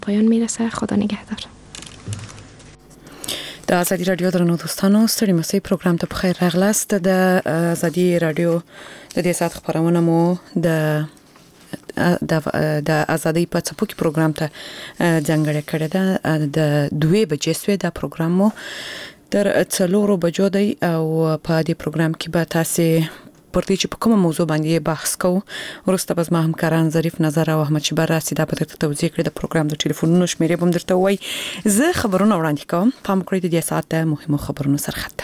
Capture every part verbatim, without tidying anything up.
پایان میرسه. خدا نگهدار. د ازادي رادیو درنو دوستانو ستړي مسئ پروګرام ته بخیر راغلاست. د ازادي رادیو د دې سات خبرونه مو د د د ازادي په څپو کې پروګرام ته ځانګړی کړی ده. د دوه بجې سوی دا پروګرام مو تر څلورو بجو دی او په دې پروګرام کې به تاسو پرته چې په کومه موضوع باندې بحث کوو. ورسته به زما همکاران ظریف نظر او احمد شبر راسي دا په توضیح کړی. د پروګرام د ټلیفونونو شمیرې به درته وای. زه خبرونه وړاندې کوم. پام کړئ د دې ساعت د مهمو خبرونو سرخط.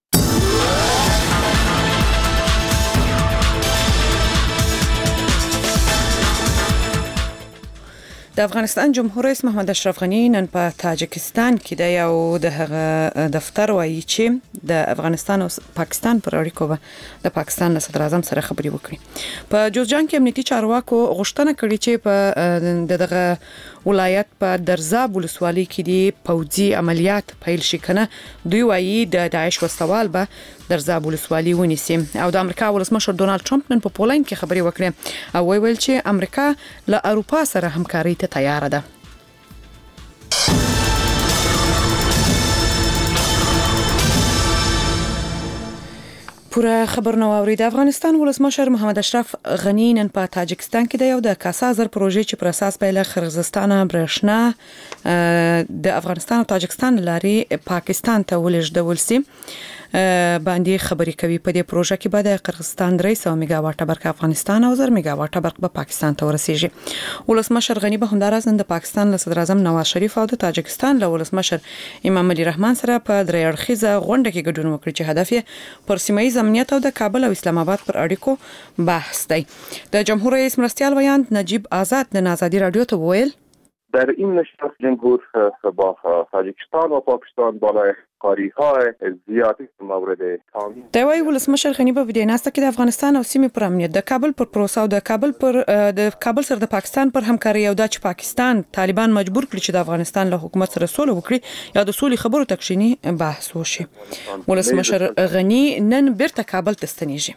د افغانستان جمهور رئیس محمد اشرف غنی نن په تاجکستان کې د یو د هغه دفتر وایي چې د افغانستان او پاکستان پر اړیکو د پاکستان له صدر اعظم سره خبرې وکړي. په جوزجان کې امنیتي چارواکو غوښتنه کړې چې په دغه ولایت په درزاب ولسوالۍ کې د پوځي عملیات پیل شي کنه. دوی وایي د داعش وسوال به درزاب ولسوالۍ ونیسي. او د امریکا ولسمشر ډونالد ټرمپ نن په پولند کې خبرې وکړې او ویل چې امریکا له اروپا سره همکاري ته تیار ده. پوره خبرونه واوري. د افغانستان ولسمشر محمد اشرف غنی نن په تاجکستان کې د یو د کاسازر پروژې چې پر اساس به له قرغیزستان برښنا د افغانستان او تاجکستان لارې پاکستان ته ولېږدول سي باندې خبرې کوي. په دې پروژه کې به د قرغیزستان درې سوه میگا واټه برق افغانستان او زر میگا واټه برق به پاکستان ته ورسیږي. ولسمشر غنی به همداراز د پاکستان له صدر اعظم نواز شریف او د تاجکستان له ولسمشر امام علي رحمان سره په درې اړخیزه غونډه کې ګډون وکړي چې هدف یې پر سیمه ییز امنیت او د کابل او اسلام آباد پر اړیکو بحث دی. د جمهور رئیس مرستیال ویاند نجیب آزاد د ازادي رادیو ته وویل در این نشست جمهور با تاجیکستان و پاکستان بالای قاری‌های زیادی مورد تامین. د وی ولسمشر غنی په دې ناسته کې د افغانستان او سیمې پر امنیت، د کابل پر پروسه او د کابل پر د کابل سره د پاکستان پر همکاري او د پاکستان طالبان مجبور کړي چې د افغانستان له حکومت سره سوله وکړي یا د سولې خبرو تکشینی بحث وشي. ولسمشر غنی نن بیرته کابل ته ستنیږي.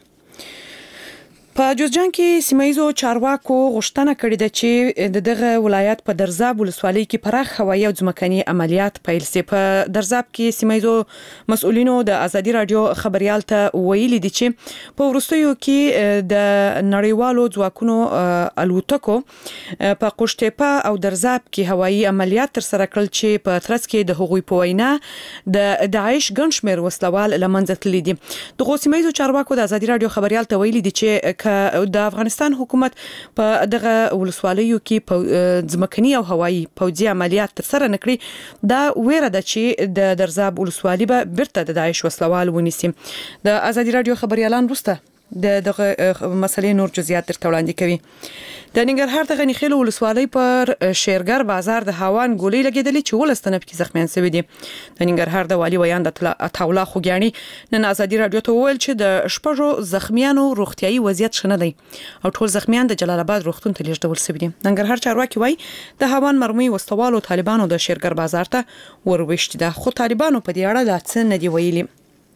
په جوزجان کې سیمایزو چارواکو غوښتنه کړې ده چې دغه ولایت په درزاب ولسوالۍ کې پراخ هوایي او ځمکني عملیات پیل شي. په درزاب کې سیمایزو مسؤلینو د ازادي رادیو خبريال ته ویلي دي چې په ورستیو کې د نړیوالو ځواکونو الوتکو په قوشتېپه او درزاب کې هوایي عملیات تر سره کړل چې په ترڅ کې د هغوی په وینا د داعش ګنشمیر وسلوال لمنځه تللي دي. دغه سیمایزو چارواکو د ازادي رادیو خبريال ته ویلي دي چې د افغانستان حکومت په دغه ولسوالیو کې ځمکني او هوایي پوځي عملیات تر سره نکړي. دا ویره ده چې د درزاب ولسوالۍ به بیرته د داعش وسلوال ونیسي. د ازادي رادیو خبريالان وروسته د دغه مسلې نور جزئیات تر وړاندې کوي. د ننګرهار د غنیخیل ولسوالۍ پر شیرګر بازار د هاوان ګولۍ لګیدلې چې ولستنه پکې زخمیان شوي دي. د ننګرهار د والي ویاند عطاالله خوګیاڼي نن ازادي رادیو ته وویل چې د شپږو زخمیانو روغتيایي وضعیت ښه نه دی او ټول زخمیان د جلال آباد روغتون ته لیږدول شوي دي. ننګرهار چارواکي وایي د هاوان مرمۍ وسوالو طالبانو د شیرګر بازار ته ورويشت ده، خو طالبانو په دې اړه لا څه نه دی ویلي.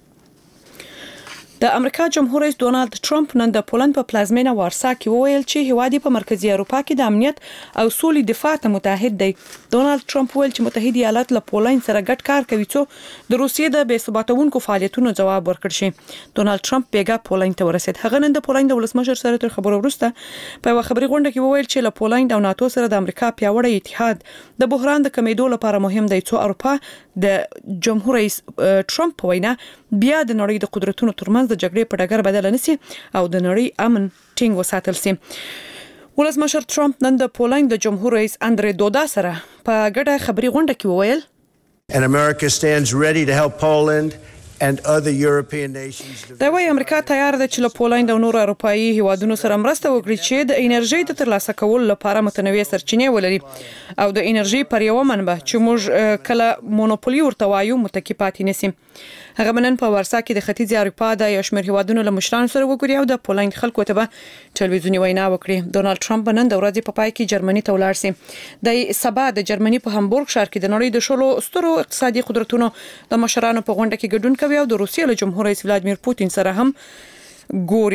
د امریکا جمهور رئیس ډونالد ټرمپ نن د پولند په پلازمینه وارسا کې وویل چې هیواد په مرکزی اروپا کې د امنیت او سولې دفاع ته متحد دی. ډونالد ټرمپ ویل چې متحده ایالات له پولند سره ګډ کار کوي چې د روسیې د بې ثباتونکو فعالیتونو جواب ورکړي شي. ډونالد ټرمپ بیګا پولند ته ورسید. هغه نن د پولند ولسمشر سره تر خبرو وروسته په خبري غونډه کې وویل چې له پولند او ناتو سره د امریکا پیاوړی اتحاد د بحران د کمیدو لپاره مهم دی چې اروپا د جمهور رئیس ټرمپ په وینا بیا د نړۍ د قدرتونو ترمنځ د جګړې په ډګر بدل نشي او د نړۍ امن ټینګ وساتل شي. ولسمشر ټرمپ نن د پولند د جمهور رئیس اندری دودا سره په ګډه خبري غونډه کې وویل And America stands ready to help Poland and other European nations. دا وایي امریکا تیار ده چې له پولند او نور اروپایي هیوادونو سره مرسته وکړي چې د انرژي د ترلاسه کولو لپاره متنوع سرچینې ولري او د انرژي پر یو منبع چې موږ کله مونوپولي ورته وایو متکی پاتې نشي. هغه منن په ورسا کې د ختیځ اروپا د یو شمېر هیوادونو له مشرانو سره وګوري او د پولند خلکو ته به ټلویزیوني وینا وکړي. ډونالد ټرمپ نن د ورځې په پای کې جرمني ته ولاړ شي. د سبا د جرمني په هامبورګ ښار کې د نړۍ د شلو سترو اقتصادي قدرتونو د مشرانو په غونډه کې ګډون کوي او د روسیې له جمهور رئیس ولادیمیر پوتین سره هم ګوري.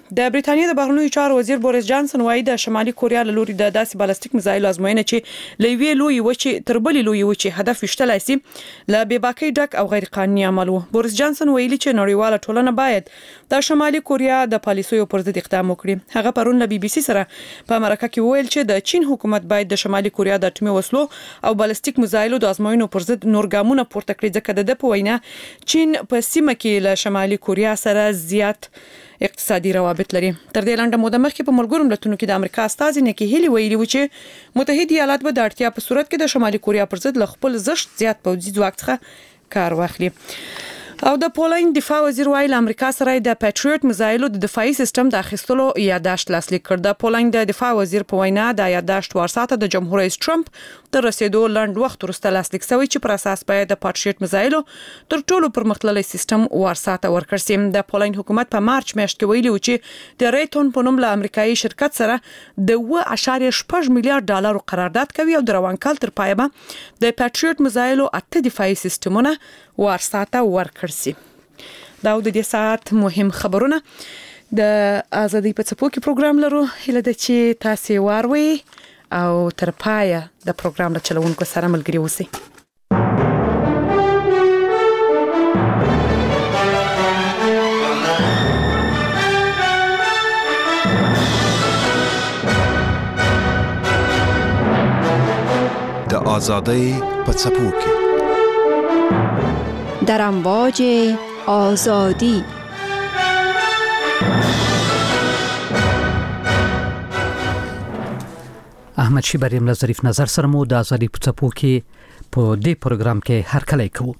د بریتانیا د بهرنیو چارو وزیر بوریس جانسن وايي د شمالي کوریا له لوري د داسې بالستیک میزایل ازموینه چې لوی لوی وچې تر بلې لوی وچې هدف وشتلای سي له بېباکۍ ډک او غیر قانوني عمل وو. بوریس جانسن ویلي چې نړیواله ټولنه باید د شمالي کوریا د پالیسیو پر ضد اقدام وکړي. هغه پرون له بي بي سي سره په مرکه کې ویل چې د چین حکومت باید د شمالي کوریا د اټومي وسلو او بالستیک میزایلو د ازموینو پر ضد نور ګامونه پورته کړي ځکه د په وینا چین په سیمه کې له شمالي کوریا سره زیات اقتصادي روابط لري. تر دې لنډه موده مخکې په ملګرو ملتونو کې د امریکا استازي نکی هیلی ویلي و چې متحده ایالات به د اړتیا په صورت کې د شمالي کوریا پر ضد له خپل زشت زیات پوځي ځواک څخه کار واخلي. او د پولند دفاع وزیر وایي امریکا سره د پټریوټ میزایلو د دفاعي سیستم د اخیستلو یادداشت لاسلیک کړ. د پولند د دفاع وزیر په وینا د یادداشت ورساته د جمهور رئیس ټرمپ تر رسیدو لنډ وخت وروسته لاسلیک شوی چې پر اساس باید د پټریوټ میزایلو تر ټولو پرمختللی سیستم ورساته ورکړ شي. د پولند حکومت په مارچ میاشت کې ویلي و چې د ریټون په نوم له امریکایي شرکت سره د اوه اعشاریه شپږ میلیارډ ډالر قرارداد کوي او د روان کال تر پایه به د پټریوټ میزایلو اته دفاعي سیستمونه ورساته ورکړ شي. دا د دې ساعت مهم خبرونه د ازادي په څپو کې پروګرام لرو. هله د چې تاسو واروي او تر پایه د پروګرام له چلوونکو سره ملګری اوسئ. د ازادۍ په څپو کې در امواج آزادی. احمد شیبر یم له ظریف نظر سره مو د ازادي په څپو کې په دې پروګرام کې هرکلی کوو.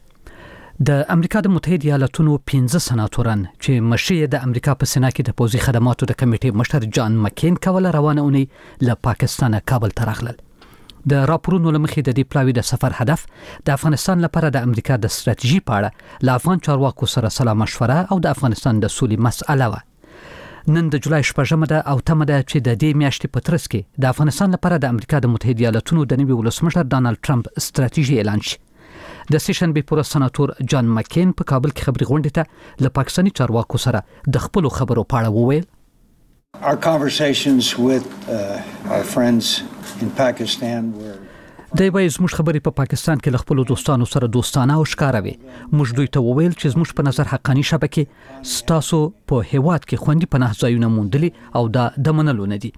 د امریکا د متحده ایالاتونو پنځه سناتوران چې مشر د امریکا په سنا کې د پوځي خدماتو د کمیټې مشر جان مکین کوله روانه اونۍ له پاکستان کابل ته راغلل. د راپورونو لمخې د دې پلاوی د سفر هدف د افغانستان لپاره د امریکا د ستراتیژي په اړه له افغان چارواکو سره سلا مشوره او د افغانستان د سولې مسأله و. نن د جولای شپږمه ده او تمه ده چې د دې میاشتې په ترڅ کې د افغانستان لپاره د امریکا د متحده ایالاتونو د نوي ولسمشر ډانلډ ټرمپ ستراتیژي اعلان شي. د سیشن بي پور سناتور جان مکین په کابل کې خبري غونډه ته له پاکستاني چارواکو سره د خپل خبرو په اړه وویل. Our conversations with uh, our friends in Pakistan were د وایي زموږ خبرې په پاکستان کې له خپل دوستانو سره دوستانه او ښکاره وي. موږ دوی ته وویل چې زموږ په نظر حقاني شبکې ستاسو په هیواد کې خوندي پناه ځایونه موندلي او دا د منلو نه دي.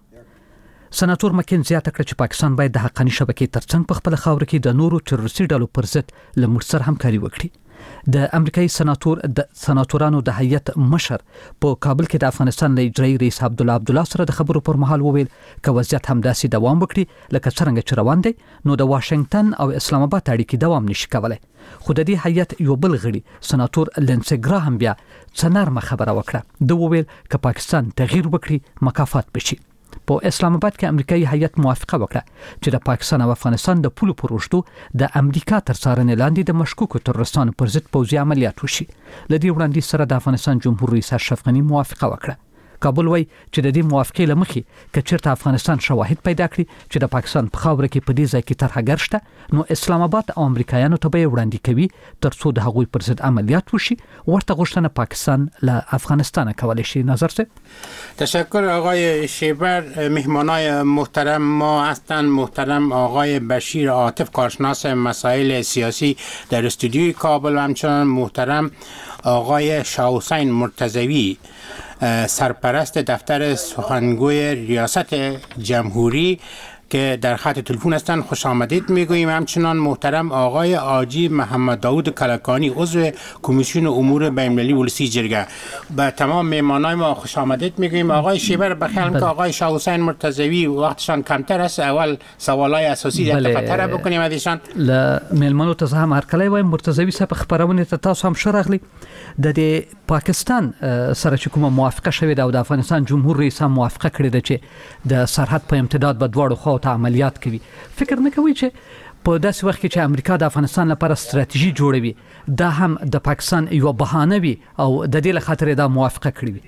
سناتور مکین زیاته کړه چې پاکستان باید د حقاني شبکې ترڅنګ په خپل خاور کې د نورو تروریستي ډلو پر ضد له موږ سره همکاري وکړي. د امریکایي سناتور د سناتورانو د هیئت مشر په کابل کې د افغانستان له اجرایي رئیس عبد الله عبد الله سره د خبرو پر مهال وویل چې وضعیت همداسې دوام وکړي لکه څنګه چې روان دی نو د واشنگټن او اسلام آباد اړیکې دوام نشي کولای. خو د دې هیئت یو بل غړي سناتور لینسي ګراهم بیا څه نرمه خبره وکړه. د وویل چې پاکستان تغییر وکړي مکافات بشي. په اسلام آباد کې امریکایي هیئت موافقه وکړه چې د پاکستان او افغانستان د پولو پر وشتو د امریکا تر څارنې لاندې د مشکوکو تروریستانو پر ضد پوځي عملیات وشي. له دې وړاندې سره د افغانستان جمهور رئیس اشرف غني موافقه وکړه. کابل وایي چې د دې موافقې لمخې که چیرته افغانستان شواهد پیدا کړي چې د پاکستان په خاوره کې په دې ځای کې طرحګر شته نو اسلام آباد او امریکایانو ته به وړاندې کوي ترڅو د هغوی پر ضد عملیات وشي. ورته غوښتنه پاکستان له افغانستان کولی شي. نظر څه؟ تشکر آقای شیبر. مهمانای محترم ما هستند محترم آقای بشیر عاطف کارشناس مسائل سیاسی در استودیوی کابل و همچنان محترم آقای شاه حسین مرتضوی سرپرست دفتر سخنگوی ریاست جمهوری که در خط تلفن هستند خوش آمدید میگوییم. همچنان محترم آقای آجی محمد داود کلکانی عضو کمیسیون امور بین‌المللی ولسی جرگه. به تمام مهمانای ما خوش آمدید میگوییم. آقای شیبر بخیال که آقای شاه حسین مرتضوی وقتشان کمتر است اول سوالای اساسی در دفتر بکنیم ازشان. ل ملمنو ته هم هرکلی وایم. مرتضوی صاحب خبرونه ته تاسو هم شرغلی د پاکستان سره چې کومه موافقه شوې ده او د افغانستان جمهور رئیس هم موافقه کړې ده چې د سرحد په امتداد به دواړو خواو ته عملیات کوي. فکر نه کوي چې په داسې وخت کې چې امریکا د افغانستان لپاره ستراتیژي جوړوي دا هم د پاکستان یو بهانه وي او د دې له خاطر دا موافقه کړې وي؟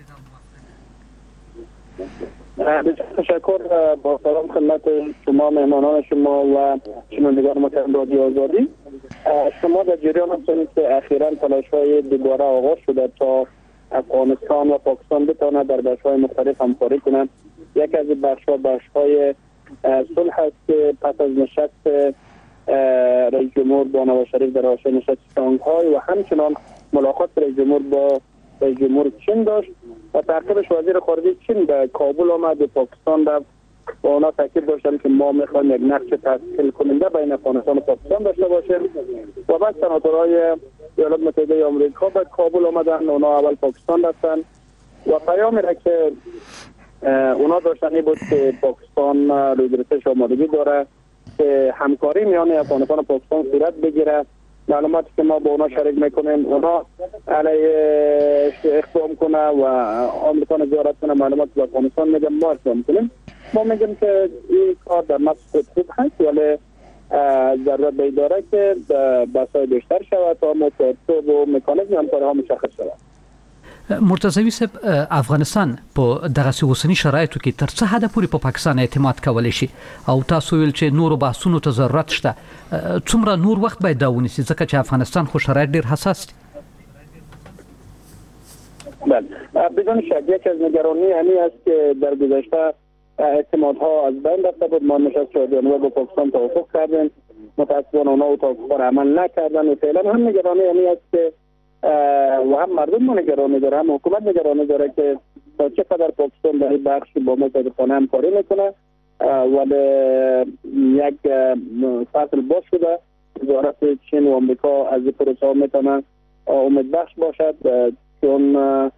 تشکر. با سلام خدمت شما مهمانان شما و شنوندگان محترم رادیو آزادی. شما در جریان هستید که اخیراً تلاش‌های دوباره آغاز شده تا افغانستان و پاکستان بتواند در بخش‌های مختلف همکاری کنند. یک از بخش‌ها بخش‌های صلح است که پس از نشست رئیس جمهور با نواز شریف در حاشیه نشست شانگهای و همچنان ملاقات رئیس جمهور با رئیس جمهور چین داشت و تعقیبش وزیر خارجه چین به کابل آمد و پاکستان رفت و اونا تاکید داشتن که ما میخوایم یک نقش تشکیل کننده بین افغانستان و پاکستان داشته باشیم و بعد سناتورهای ایالات متحده آمریکا به کابل آمدن. اونا اول پاکستان رفتن و پیامی را که اونا داشتن بود که پاکستان روی درستش آمادگی داره که همکاری میان افغانستان و پاکستان صورت بگیره. معلوماتی که ما با اونا شریک میکنیم اونا علیه اقدام کنه و آمریکا نظارت کنه، معلومات به افغانستان میگم ما اقدام کنیم. ما میگیم که این کار در نفس خود خوب هست ولی ضرورت به داره که بحث‌های بیشتر شود تا متعارف و مکانیزم همکاری ها مشخص شود. مرتضوی صاحب، افغانستان په دغه اوسنی شرایطو کې تر څه حده پورې په پاکستان اعتماد کولی شي او تاسو ویل چې نورو بحثونو ته ضرورت شته، څومره نور وخت باید دا ونیسي ځکه چې افغانستان خو شرایط ډیر حساس دي؟ بله، بدون شک یک از نگرانی همی است که در گذشته اعتمادها از بین رفته بود. ما نشست شاهجانبه با پاکستان توافق کردیم، متاسفانه اونا توافق را عمل نکردن و فعلا هم نگرانی همی است که و هم مردم نگرانی داره، هم حکومت نگرانی داره که تا چه قدر پاکستان در این بخش با متحدانه همکاری میکنه. ولی یک فصل باز شده، وزارت چین و آمریکا از این پروسه ها میتونه امیدبخش باشد چون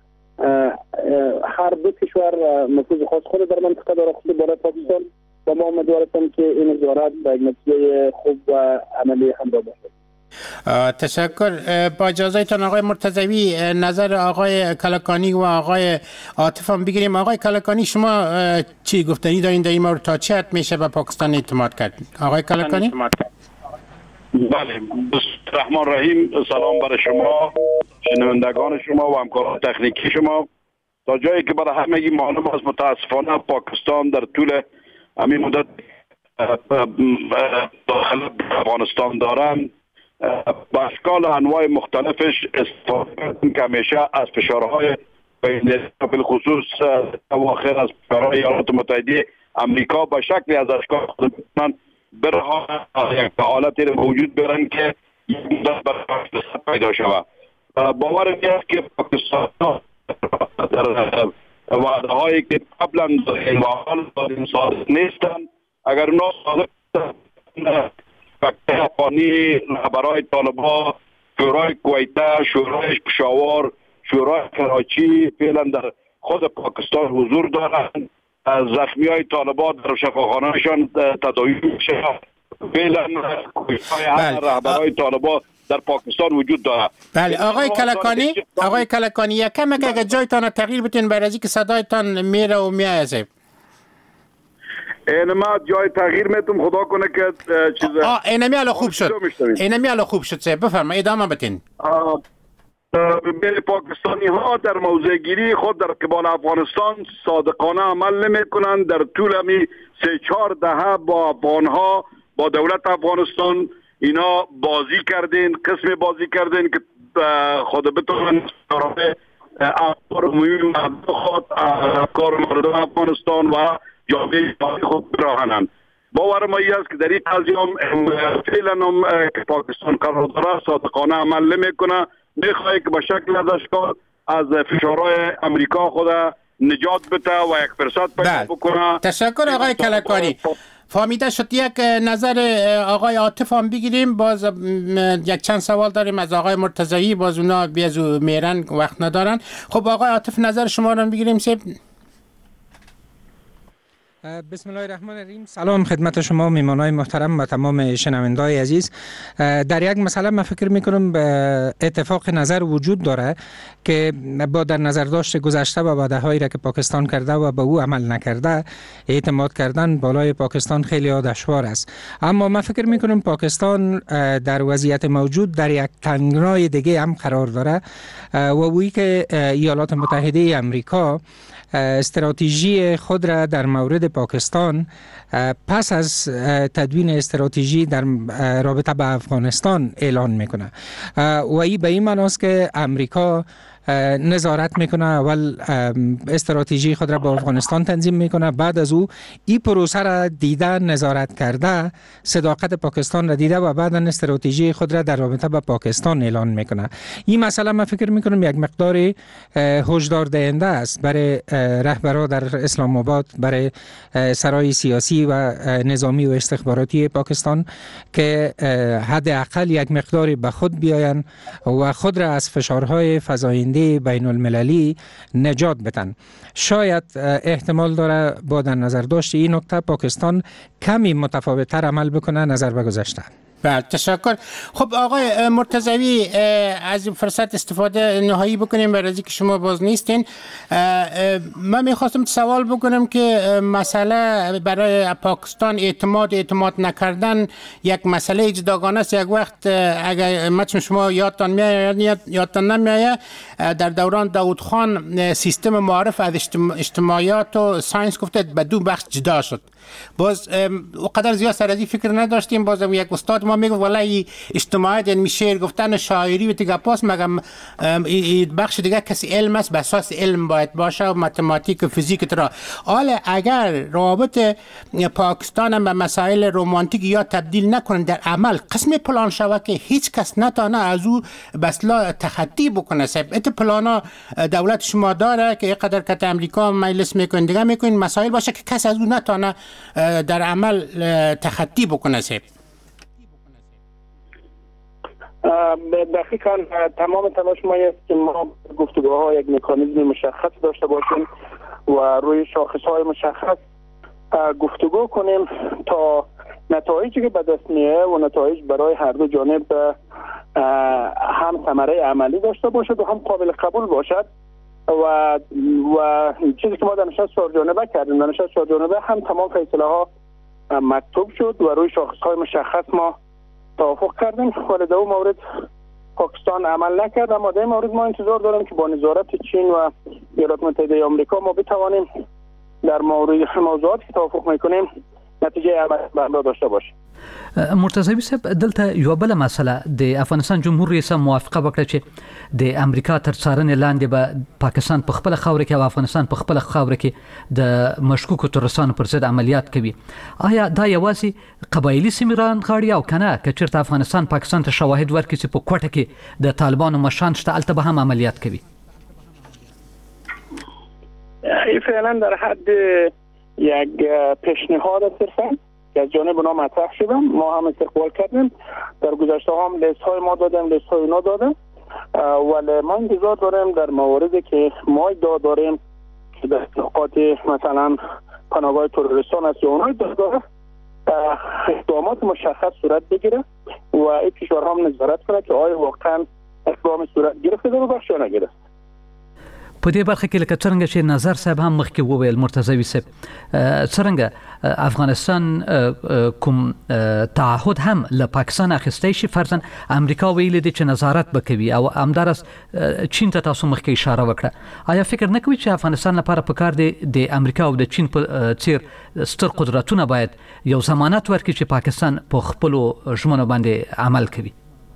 هر دو کشور نفوذ خاص خود در منطقه داره، خود برای پاکستان و ما امیدواریم که این وزارت به یک نتیجه خوب و عملی همراه باشد. تشکر. با اجازهتان آقای مرتضوی، نظر آقای کلکانی و آقای عاطف هم بگیریم. آقای کلکانی، شما چی گفتنی دارین در این مورد؟ تا چه حد میشه به پاکستان اعتماد کرد؟ آقای کلکانی؟ بله، رحمان رحیم. سلام برای شما، شنوندگان شما و همکاران تکنیکی شما. تا جایی که برای همگی معلوم است، متاسفانه پاکستان در طول همین مدت داخل افغانستان دارن با اشکال انواع مختلفش استفاده کردن که همیشه از فشارهای بین بالخصوص اواخر از فشارهای ایالات متحده آمریکا به شکلی از اشکال خود بتونن برها یک حالتی رو وجود برن که یک مدت برای پیدا شود. باور میاد که پاکستان در وعده هایی که قبلا این وعده صادق نیستن، اگر اونا صادق فکر افغانی رهبرای طالبان، شورای کویته، شورای پشاور، شورای کراچی فعلا در خود پاکستان حضور دارند. زخمی های طالبان در شفاخانهشان تداوی میشه. فعلا کویته رهبرای طالبان در پاکستان وجود دارد. بله آقای کلکانی، آقای کلکانی یکم اگه جایتان تغییر بتین برای از که صدایتان میره و میایزه. اینما جای تغییر میتونم خدا کنه که چیز آه اینمی الان خوب شد. اینمی الان خوب شد. سه بفرمایید ادامه بدین. بین پاکستانی ها در موضع گیری خود در قبال افغانستان صادقانه عمل نمی کنند. در طول همی سه چهار دهه با افغان ها، با دولت افغانستان اینا بازی کردین، قسم بازی کردین که خود بتونن افکار عمومی خود، افکار مردم افغانستان و جامعه خود براهنند. باور ما است که در این قضیه فعلا هم پاکستان قرار داره صادقانه عمل نمیکنه، میخواد که به شکل از اشکال از فشارهای امریکا خود نجات بده و یک فرصت پیدا بکنه. تشکر آقای کلکانی. فهمیده شد. یک نظر آقای عاطف هم بگیریم. باز یک چند سوال داریم از آقای مرتضوی، باز اونا بیازو میرن وقت ندارن. خب آقای عاطف نظر شما رو بگیریم. سیب بسم الله الرحمن الرحیم. سلام خدمت شما میهمانان محترم و تمام شنوندگان عزیز. در یک مسئله من فکر میکنم اتفاق نظر وجود داره که با در نظر داشت گذشته و وعده هایی را که پاکستان کرده و به او عمل نکرده، اعتماد کردن بالای پاکستان خیلی دشوار است. اما من فکر میکنم پاکستان در وضعیت موجود در یک تنگنای دیگه هم قرار داره و وی که ایالات متحده آمریکا استراتژی خود را در مورد پاکستان پس از تدوین استراتژی در رابطه با افغانستان اعلان میکنه و این به این معنی است که امریکا نظارت میکنه، اول استراتژی خود را با افغانستان تنظیم میکنه، بعد از او این پروسه را دیده، نظارت کرده، صداقت پاکستان را دیده و بعد استراتژی خود را در رابطه با پاکستان اعلان میکنه. این مسئله من فکر میکنم یک مقدار هشدار دهنده است برای رهبران در اسلام آباد، برای سرای سیاسی و نظامی و استخباراتی پاکستان که حداقل یک مقدار به خود بیاین و خود را از فشارهای فزاینده بین المللی نجات بدن. شاید احتمال داره با در نظر داشت این نکته پاکستان کمی متفاوت‌تر عمل بکنه نظر به گذشته. بله تشکر. خب آقای مرتضوی، از این فرصت استفاده نهایی بکنیم برای اینکه شما باز نیستین. من میخواستم سوال بکنم که مسئله برای پاکستان اعتماد اعتماد نکردن یک مسئله جداگانه است. یک وقت اگر مثلا شما یادتان میاد یادتان نمیاد در دوران داود خان سیستم معارف از اجتماعیات و ساینس گفته به دو بخش جدا شد. باز اونقدر زیاد سر از این فکر نداشتیم. باز یک استاد ما میگفت والله اجتماعیت یعنی شعر گفتن شاعری و دیگه پاس، مگم بخش دیگه کسی علم است، به اساس علم باید باشه و متماتیک و فیزیک ترا. حالا اگر رابط پاکستان به مسائل رومانتیک یا تبدیل نکنن در عمل قسم پلان شوه که هیچ کس نتانه از او بسلا تخطی بکنه. صاحب ات پلانا دولت شما داره که قدر که امریکا مجلس میکنه دیگه میکنین مسائل باشه که کس از او نتانه در عمل تخطی بکنه. صاحب دقیقاً تمام تلاش ما است که ما گفتگوها یک مکانیزم مشخص داشته باشیم و روی شاخصهای مشخص گفتگو کنیم تا نتایجی که به دست میاد و نتایج برای هر دو جانب هم ثمره عملی داشته باشد و هم قابل قبول باشد. و و چیزی که ما در نشست چهار جانبه کردیم، در نشست چهار جانبه هم تمام فیصله ها مکتوب شد و روی شاخصهای مشخص ما توافق کردیم. ولی در اون مورد پاکستان عمل نکرد، اما در این مورد ما انتظار داریم که با نظارت چین و ایالات متحده آمریکا ما بتوانیم در مورد موضوعاتی که توافق میکنیم نتیجه عملی داشته باشیم. مرتضوی صاحب، دلته یو بل مسله د افغانستان جمهور رئیس موافقه وکړه چې د امریکا تر څارنې لاندې به پاکستان په خپل خاور کې او افغانستان په خپل خاور کې د مشکوکو ترورستانو پر ضد عملیات کوي. آیا دا یوازې قبایلی سیمې رانغاړي او کنه که چېرته افغانستان پاکستان ته شواهد ورکړي چې په کوټه کې د طالبانو مشران شته هلته به هم عملیات کوي؟ فعلا در حد یک پیشنهاد صرفا که از جانب اونا مطرح شدن ما هم استقبال کردیم. در گذشته هم لیست های ما دادیم، لیست های اونا دادیم، ولی ما انتظار داریم در مواردی که ما ادعا داریم که در نقاط مثلا پناهگاه تروریستان است یا اونها ادعا داره اقدامات مشخص صورت بگیره و این کشورها هم نظارت کنه که آیا واقعا اقدام صورت گرفته در بخش یا نگرفته. په دې برخه کې لکه څرنګه چې نظر صاحب هم مخکې وویل مرتضوی صاحب، څرنګه افغانستان کوم تعهد هم له پاکستان اخیستی شي، فرضاً امریکا ویلي دي چې نظارت به کوي او همداراز چین ته تاسو مخکې اشاره وکړه. آیا فکر نه کوي چې افغانستان لپاره پکار دی د امریکا او د چین په څیر ستر قدرتونه باید یو ضمانت ورکړي چې پاکستان په خپلو ژمنو باندې عمل کوي؟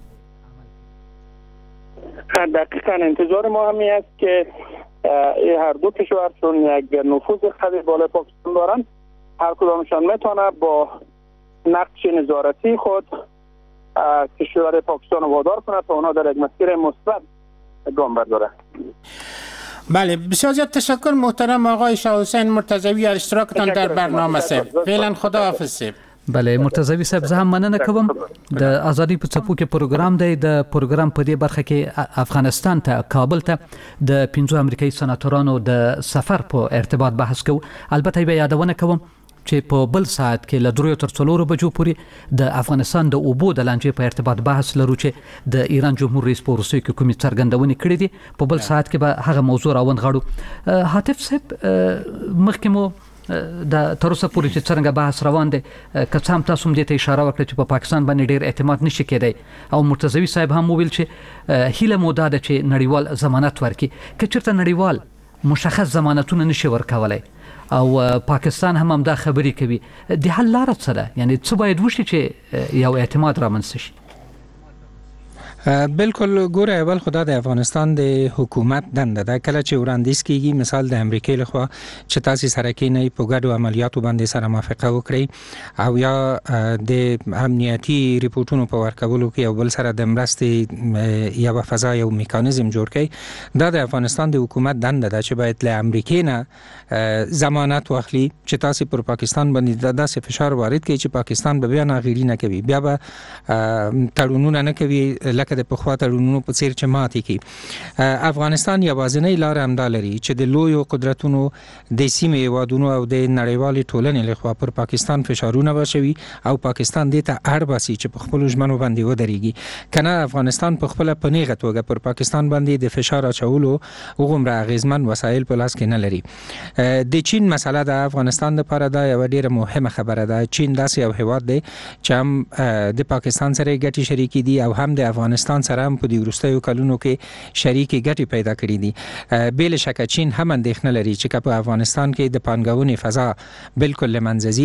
دقیقاً انتظار ما همی است که هر دو کشور چون یک نفوذ قوی بالای پاکستان دارن، هر کدامشان میتونه با نقش نظارتی خود کشور پاکستان وادار کنه تا اونا در یک مسیر مثبت گام برداره. بله، بسیار زیاد تشکر محترم آقای شاه حسین مرتضوی از اشتراکتان در برنامه. سه فعلا خداحافظ. بله مرتضوی صاحب، زه هم مننه کوم. د ازادي په څپو کې پروګرام دی. د پروګرام په دې برخه کې افغانستان ته کابل ته د پنځو امریکایي سناتورانو د سفر په ارتباط بحث کوو. البته بیا یادونه کوم چې په بل ساعت کې له دریو تر څلورو بجو پورې د افغانستان د اوبو د لانجې په ارتباط بحث لرو چې د ایران جمهور رئیس په وروستیو کې کومې څرګندونې کړې دي. په بل ساعت کې به هغه موضوع راونغاړو. حاتف صاحب، مخکې مو د تر اوسه پورې چې څرنګه بحث روان دی، که څه هم تاسو هم دې ته اشاره وکړه چې په پاکستان باندې ډېر اعتماد نشي کېدی، او مرتضوي صاحب هم وویل چې هیله مو دا ده چې نړیوال ضمانت ورکړي. که چېرته نړیوال مشخص ضمانتونه نشي ورکولی او پاکستان هم همدا خبرې کوي، د حل لاره څه ده؟ یعنې څه باید وشي چې یو اعتماد رامنځته شي؟ بالکل ګوره اول خدا د افغانستان د حکومت دنده ده کله چې وړاندیز کیږي مثال د امریکای لخوا چې تاسو سره کې نه په ګډو عملیاتو باندې سره موافقه وکړي او یا د امنیتي ریپورتونو په ورکولو کې یو بل سره د مرستې یا فضا یو میکانیزم جوړ کړي دا د افغانستان د حکومت دنده ده چې باید له امریکای نه ضمانت واخلي چې تاسو پر پاکستان باندې داسې فشار وارد کړي چې پاکستان به بیا ناغیری نه کوي بیا به تړونونه نه کوي لکه د پخوا تړونونو په څیر چې ماتې کی. افغانستان یوازینی لار همدا لري چې د لویو قدرتونو د سیمې هیوادونو او د نړیوالې ټولنې لخوا پر پاکستان فشارونه وشوي او پاکستان دې ته اړ باسي چې په خپل ژمنو باندې ودرېږي کنه افغانستان په خپل پنیغه توګه پر پاکستان باندې د فشار اچولو وګمره اغیزمن وسایل په لاس کې نه لري. د چین مسله د افغانستان لپاره دا یو ډیره مهمه خبره ده. چین داسې یو هیواد دی چې هم د پاکستان سره ګټي شریک دي او هم د افغانستان افغانستان سره هم په دې وروستیو کلونو کې شریک ګټې پیدا کړې دي. بل شک چین هم اندېښنه لري چې په افغانستان کې د پانګونې فضا بالکل لمنځي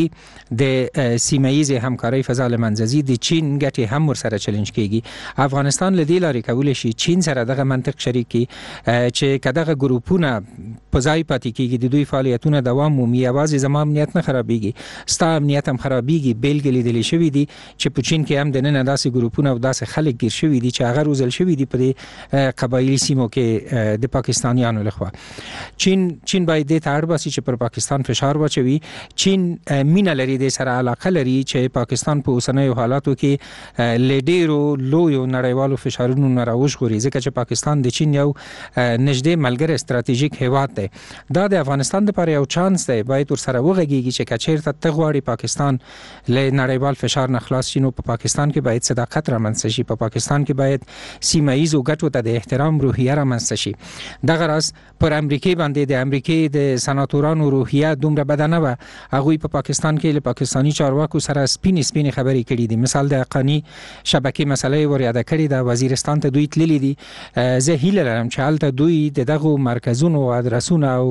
د سیمایي همکارۍ فضا لمنځي د چین ګټې هم ورسره چیلنج کیږي. افغانستان لدی لاري کول شي چین سره دغه منطق شریک کی چې کداغه ګروپونه په ځای پاتې کیږي د دوی فعالیتونه دوام مومي یوازې زمام امنیت نه خرابېږي ستا امنیت هم خرابېږي. بیلګې لیدل شوې دي چې په چین کې هم د نن داسې ګروپونه او داسې خلک ګیر شوي دي چې هغه روزل شوي دي په قبایلی سیمو کې د پاکستانیانو لخوا. چین چین باید د تاړ باسي چې پر پاکستان فشار واچوي. چین مینه لري د سره علاقه لري چې پاکستان په اوسنیو حالاتو کې لیډرو لویو نړیوالو فشارونو نه راوښوري ځکه چې پاکستان د چین یو نږدې ملګری ستراتیژیک هیواد دی. دا د افغانستان لپاره یو چانس دی باید ور سره وغږیږي چې کچیرته تغواړي پاکستان له نړیوال فشار نه خلاص شي نو په پاکستان کې باید صداقت رامنځته شي. په پاکستان کې باید سیمایي ګټو ته د احترام روحیه رامنځته شي. دغه راز پر امریکای باندې د امریکای د سناتورانو روحیه دومره بد نه و. هغه په پاکستان کې له پاکستانی چارواکو سره سپین سپین خبرې کړې دي. مثال د حقانی شبکې مسلې ور یاد کړې ده. وزیرستان ته دوی تللی دي. زه هیله لرم چې حالت دوی دغه مرکزونو او ادرسونو او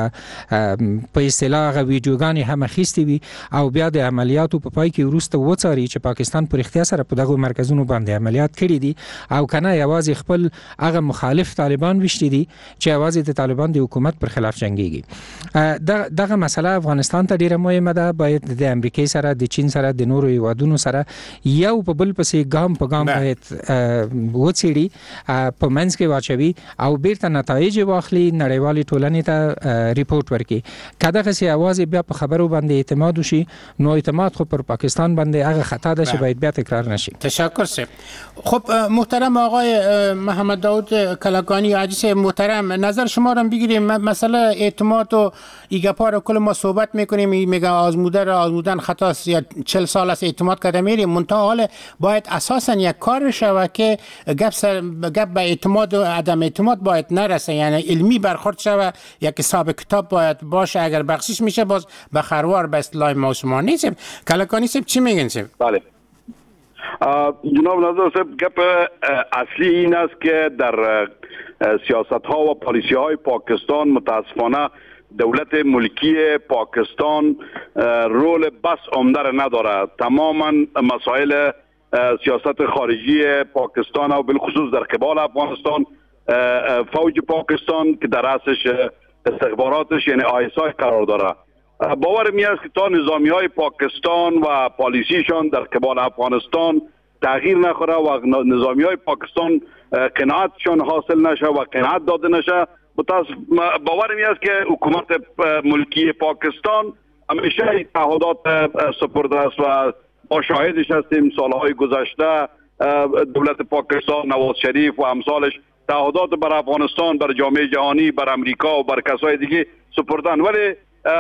په اصطلاح غو ویډیوګانې هم اخیستې وي او بیا د عملیاتو په پای کې ورسته وڅاري چې پاکستان پر اختیار سره په دغه مرکزونو باندې عملیات کړي دي او کنه یوازې خپل هغه مخالف طالبان وشتي دي چې یوازې د طالبان د حکومت پر خلاف جنگيږي. دغه مسله افغانستان ته ډیره مهمه ده. باید د امریکای سره د چین سره د نورو هیوادونو سره یو په بل پسې ګام په ګام باید وڅېړي په منځ کې واچوي او بیرته نتایج واخلي نړیوالې ټولنې ته ریپورت ورکړي. کداغه سي आवाज بیا په خبرو باندې اعتماد وشي نو اعتماد خو پر پاکستان باندې هغه خطا ده چې باید بیا تکرار نشي. تشکر سه. خب محترم آقای محمد داود کلکانی عزیز محترم نظر شما رو بگیریم. مسئله اعتماد و ایگپا رو کل ما صحبت میکنیم میگه آزموده را آزمودن خطاست یا چهل سال است اعتماد کرده میریم منتها حال باید اساسا یک کار شوه که گپ سر گپ به اعتماد و عدم اعتماد باید نرسه یعنی علمی برخورد شوه یک حساب کتاب باید باشه اگر بخشش میشه باز به خروار به اصطلاح موسومان نیست. کلکانی صاحب چی میگن صاحب؟ بله جناب نظر صاحب گپ اصلی این است که در سیاست ها و پالیسی های پاکستان متاسفانه دولت ملکی پاکستان رول بس عمده نداره. تماما مسائل سیاست خارجی پاکستان و بالخصوص در قبال افغانستان فوج پاکستان که در رأسش استخباراتش یعنی آی اس آی قرار داره. باور می است که تا نظامی های پاکستان و پالیسیشان در قبال افغانستان تغییر نخوره و نظامی های پاکستان قناعتشان حاصل نشه و قناعت داده نشه باور می است که حکومت ملکی پاکستان همیشه تعهدات سپرده است و ما شاهدش هستیم. سالهای گذشته دولت پاکستان نواز شریف و امثالش تعهدات بر افغانستان بر جامعه جهانی بر امریکا و بر کسای دیگه سپردن ولی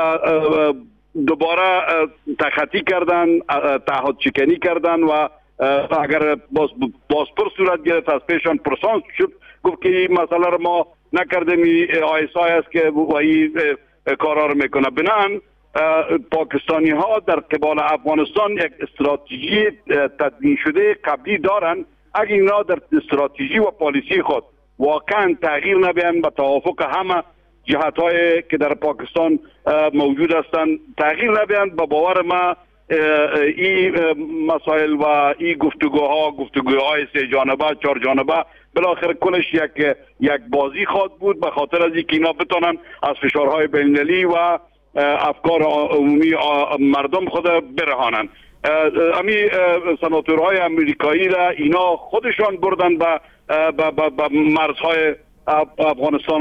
دوباره تخطی کردن تعهد شکنی کردن و اگر باز بازپرس صورت گرفت از پیشان پرسانس شد گفت که این مسئله رو ما نکردیم آی اس آی است که وہی کارا رو میکنه. بنان پاکستانی ها در قبال افغانستان یک استراتژی تدوین شده قبلی دارن. اگر اینا در استراتژی و پالیسی خود واقعا تغییر نبیان به توافق همه جهت های که در پاکستان موجود هستند تغییر نبیان با باور ما این مسائل و این گفتگوها گفتگوهای سه جانبه چهار جانبه بالاخره کلش یک یک بازی خواهد بود به خاطر از اینکه اینا بتونن از فشارهای بین‌المللی و افکار عمومی مردم خود برهانن. امی سناتورهای امریکایی را اینا خودشان بردن به به مرزهای افغانستان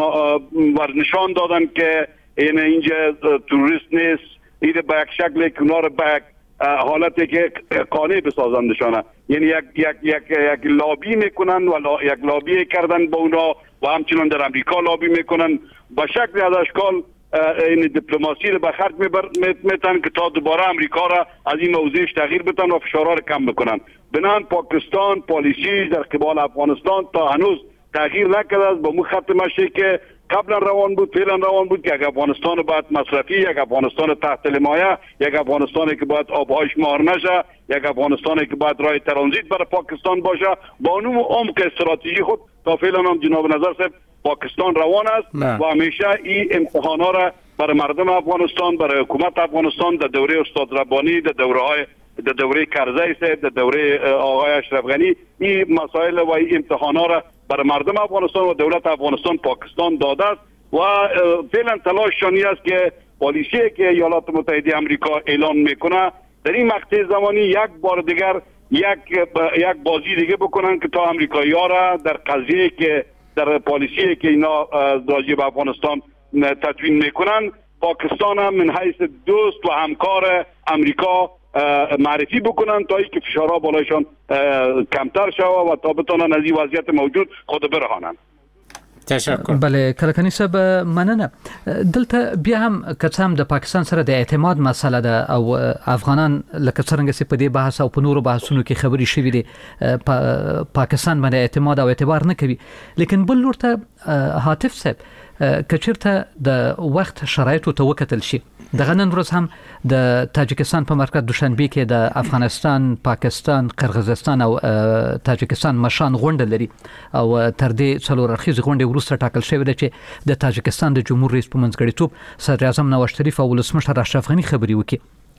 و نشان دادن که این اینجا توریست نیست، این به یک شکل کنار به یک حالتی که قانع بسازندشانه، یعنی یک یک یک یک لابی میکنن و لا یک لابی کردن با اونا و همچنان در امریکا لابی میکنن به شکل از اشکال این دیپلماسی رو به خرج میتن که تا دوباره امریکا را از این موضوعش تغییر بدن و فشارها رو کم بکنن. بنان پاکستان پالیسی در قبال افغانستان تا هنوز تغییر نکرده است، با مو خط مشی که قبلا روان بود فعلا روان بود که یک افغانستان باید مصرفی، یک افغانستان تحت حمایه، یک افغانستانی که باید آبهایش مهار نشه، یک افغانستانی که باید راه ترانزیت برای پاکستان باشه. با اون عمق استراتژی خود تا فعلا هم جناب نظر صاحب پاکستان روان است نه. و همیشه این امتحانا را برای مردم افغانستان، برای حکومت افغانستان در دوره استاد ربانی، در دوره های در دوره کرزی صاحب، در دوره آقای اشرف غنی این مسائل و این امتحانا را برای مردم افغانستان و دولت افغانستان پاکستان داده است و فعلا تلاششانی است که پالیسی که ایالات متحده آمریکا اعلان میکنه در این مقطع زمانی یک بار دیگر یک یک بازی دیگه بکنن که تا امریکایی‌ها را در قضیه که در پالیسی که اینا راجع به افغانستان تدوین میکنن پاکستان هم من حیث دوست و همکار امریکا معرفی بکنن تا اینکه فشارها بالایشان کمتر شود و تا بتونن از این وضعیت موجود خود برهانن. تشکر. بله کلکنی صاحب مننه. دلته بیا هم کڅام د پاکستان سره د اعتماد مسله ده او افغانان لکه څنګه چې په دې بحث او په نورو بحثونو کې خبري شوې دي پا پاکستان باندې اعتماد او اعتبار نه کوي، لیکن بل لور ته حاتف صاحب کچرته د وخت شرایطو ته وکتل شي دغه نن ورځ هم د تاجکستان په مرکز دوشنبه کې د افغانستان، پاکستان، قرغیزستان او تاجکستان مشان غونډه لري او تر دې څلور اړخیز غونډه وروسته ټاکل شوې ده چې د تاجکستان د جمهور رئیس په منځګړیتوب صدر اعظم نواز شریف او ولسمشر اشرف غنی خبري وکړي.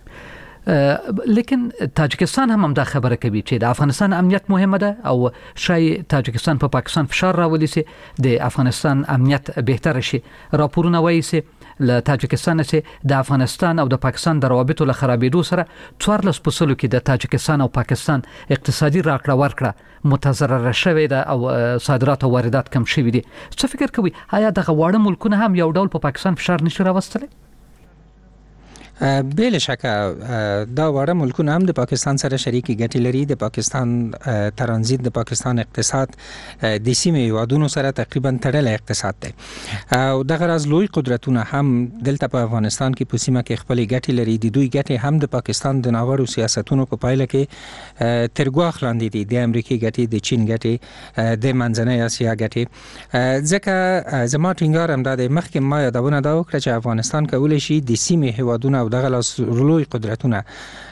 لیکن تاجکستان هم هم دا خبره کوي چې د افغانستان امنیت مهمه ده او شای تاجکستان په پا پاکستان فشار راولي سي د افغانستان امنیت بهتر شي. راپورونه وایي سي له تاجکستان سي د افغانستان او د پاکستان د روابطو له خرابېدو سره څوارلس په سلو کې د تاجکستان او پاکستان اقتصادي راکړه ورکړه متضرره شوې ده او صادرات او واردات کم شوي دي. څه فکر کوي آیا دغه واړه ملکونه هم یو ډول په پا پاکستان فشار نشي راوستلی؟ بله شکه دا واړه ملکونه هم د پاکستان سره شریکي ګټې لري. د پاکستان ترانزیت د پاکستان اقتصاد د سیمې هیوادونو سره تقریبا تړلی اقتصاد دی او دغه راز لوی قدرتونه هم دلته په افغانستان کې په سیمه کې خپلې ګټې لري. د دوی ګټې هم د پاکستان د ناوړو سیاستونو په پایله کې تر ګواښ لاندې دي، د امریکې ګټې، د چین ګټې، د منځنۍ اسیا ګټې. ځکه زما ټینګار همدا دی، مخکې ما یادونه دا وکړه چې افغانستان کولی شي د سیمې هیوادونه او دغه لاس لوی قدرتونه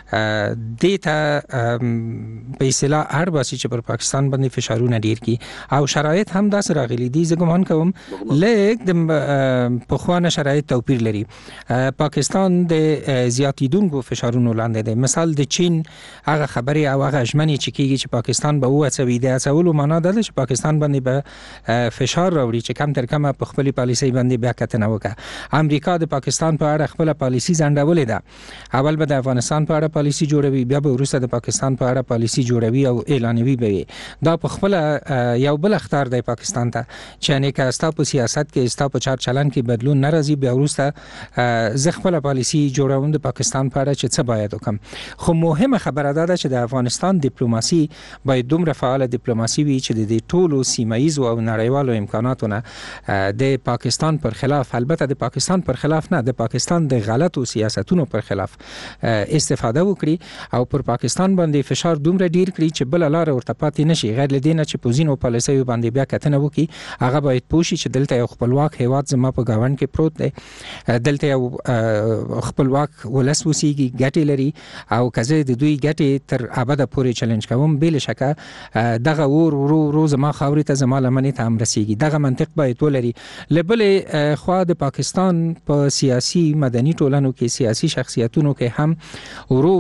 دیتا په اصطلاح هر باسي چې پر پاکستان باندې فشارونه ډیر کی او شرایط هم داس راغلي دي. زه ګمان کوم لیک د پخوانه شرایط توپیر لري. پاکستان د زیاتیدونکو فشارونو لاندې دی. مثال د چین هغه خبري او هغه ژمنې چې کیږي چې پاکستان به وڅوي د اصولو معنا ده چې پاکستان باندې به فشار راوړي چې کم تر کمه په خپل پالیسي باندې بیا کتنه وکړي. امریکا د پاکستان په اړه خپل پالیسي ځنډولې ده. اول به د افغانستان په اړه پالیسي جوړوي، بیا به وروسته د پاکستان په اړه پالیسي جوړوي او اعلانوي به دا په خپل یو بل اختیار دی پاکستان ته چې نه که استا په سیاست کې استا په چار چلن کې بدلون ناراضي بیا وروسته زه خپل پالیسي جوړوم د پاکستان په اړه چې څه باید وکم. خو مهمه خبره ده چې د افغانستان ډیپلوماسي باید دومره فعال ډیپلوماسي وي چې د ټولو سیمایي او نړیوالو امکاناتونه د پاکستان پر خلاف، البته د پاکستان پر خلاف نه، د پاکستان د غلطو سیاستونو پر خلاف استفاده وکړي او پر پاکستان باندې فشار دومره ډیر کړي چې بل لار ورته پاتې نشي، غیر لدینه چې پوزینو پالیسي باندې بیا کتنه وکړي. هغه باید پوښي چې دلته یو خپلواک هیواد زما په گاوند کې پروت دی، دلته یو خپلواک ولس وسیږي، ګټې لري او کزه د دوی ګټې تر ابده پورې چیلنج کوم. بل شکه دغه ور ورو ورو زما خاورې ته زما لمنې ته هم رسیږي. دغه منطق باید ولري. لبل خو د پاکستان په سیاسي مدني ټولنو کې سیاسي شخصیتونو کې هم ورو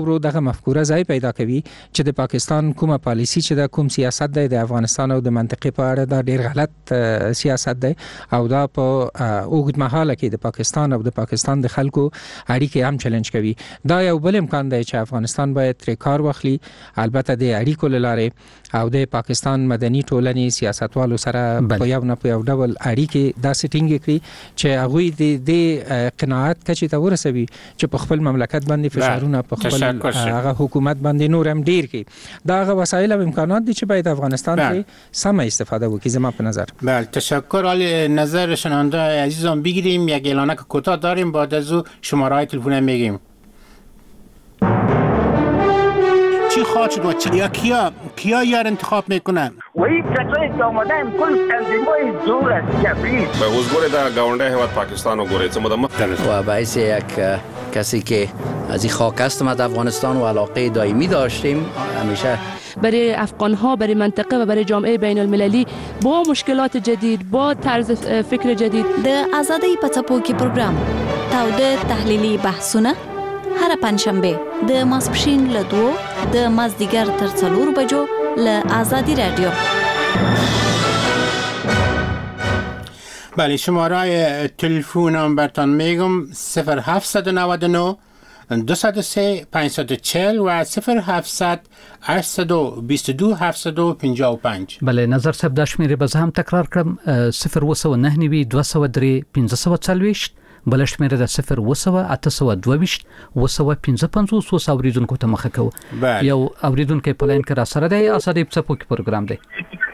ورو دغه مفکوره ځای پیدا کوي چې د پاکستان کومه پالیسی چې د کوم سیاست دی د افغانستان او د منطقې په اړه دا ډیر غلط سیاست دی او دا په اوږد مهاله کې د پاکستان او د پاکستان د خلکو اړیکې هم چیلنج کوي. دا یو بل امکان دی چې افغانستان باید تر کار واخلي، البته د اړیکو لاره او د پاکستان مدني ټولنې سیاستوالو سره په یو نه په یو ډول اړیکې دا سټینګ کړي چې هغه د د قناعت کچې ته ورسوي چې په خپل مملکت باندې فشارونه په خپل هغه حکومت باندې نور هم ډیر کړي. دا هغه وسایل او امکانات دي چې باید افغانستان کې سم استفاده وکړي زما په نظر. بله تشکر. علی نظر شنونده عزیزان بگیریم، یک اعلانک کوتاه داریم، بعد از او شماره های تلفن میگیم. چی خواهد شد و چی یا کیا کیا یار انتخاب میکنن؟ و این کسایی که آمدن کل تنظیمای زور است جبری. به حضور در گاونده هیواد پاکستان و گوره چه مدام و باعث یک کسی که از این خاک هستم از افغانستان و علاقه دائمی داشتیم همیشه برای افغان ها، برای منطقه و برای جامعه بین المللی با مشکلات جدید، با طرز فکر جدید. د آزادی په څپو کې پروګرام تاوده تحلیلی بحثونه هر پنځشنبه د ماسپښین له دوه د مازدیګر تر څلور بجو له آزادی رادیو. بله شماره تلفنم براتون میگم صفر هفت نه نه دو صفر سه پنج چهار صفر و صفر هفتصد هشت دو دو هفت دو پنج پنج. بله نظر صاحب دا شمیره باز هم تکرار کړم صفر و سو نه نوي دو سو درې پنځه سو څلوېښت، بل شمیره د صفر و سو اته سو دوهوېشت و سو پنځه پنځوس و سو اوریدونکو ته مخه کوو. یو اوریدونکو په لاین کې را سره دی، آزادی په څپو کې پروګرام دی.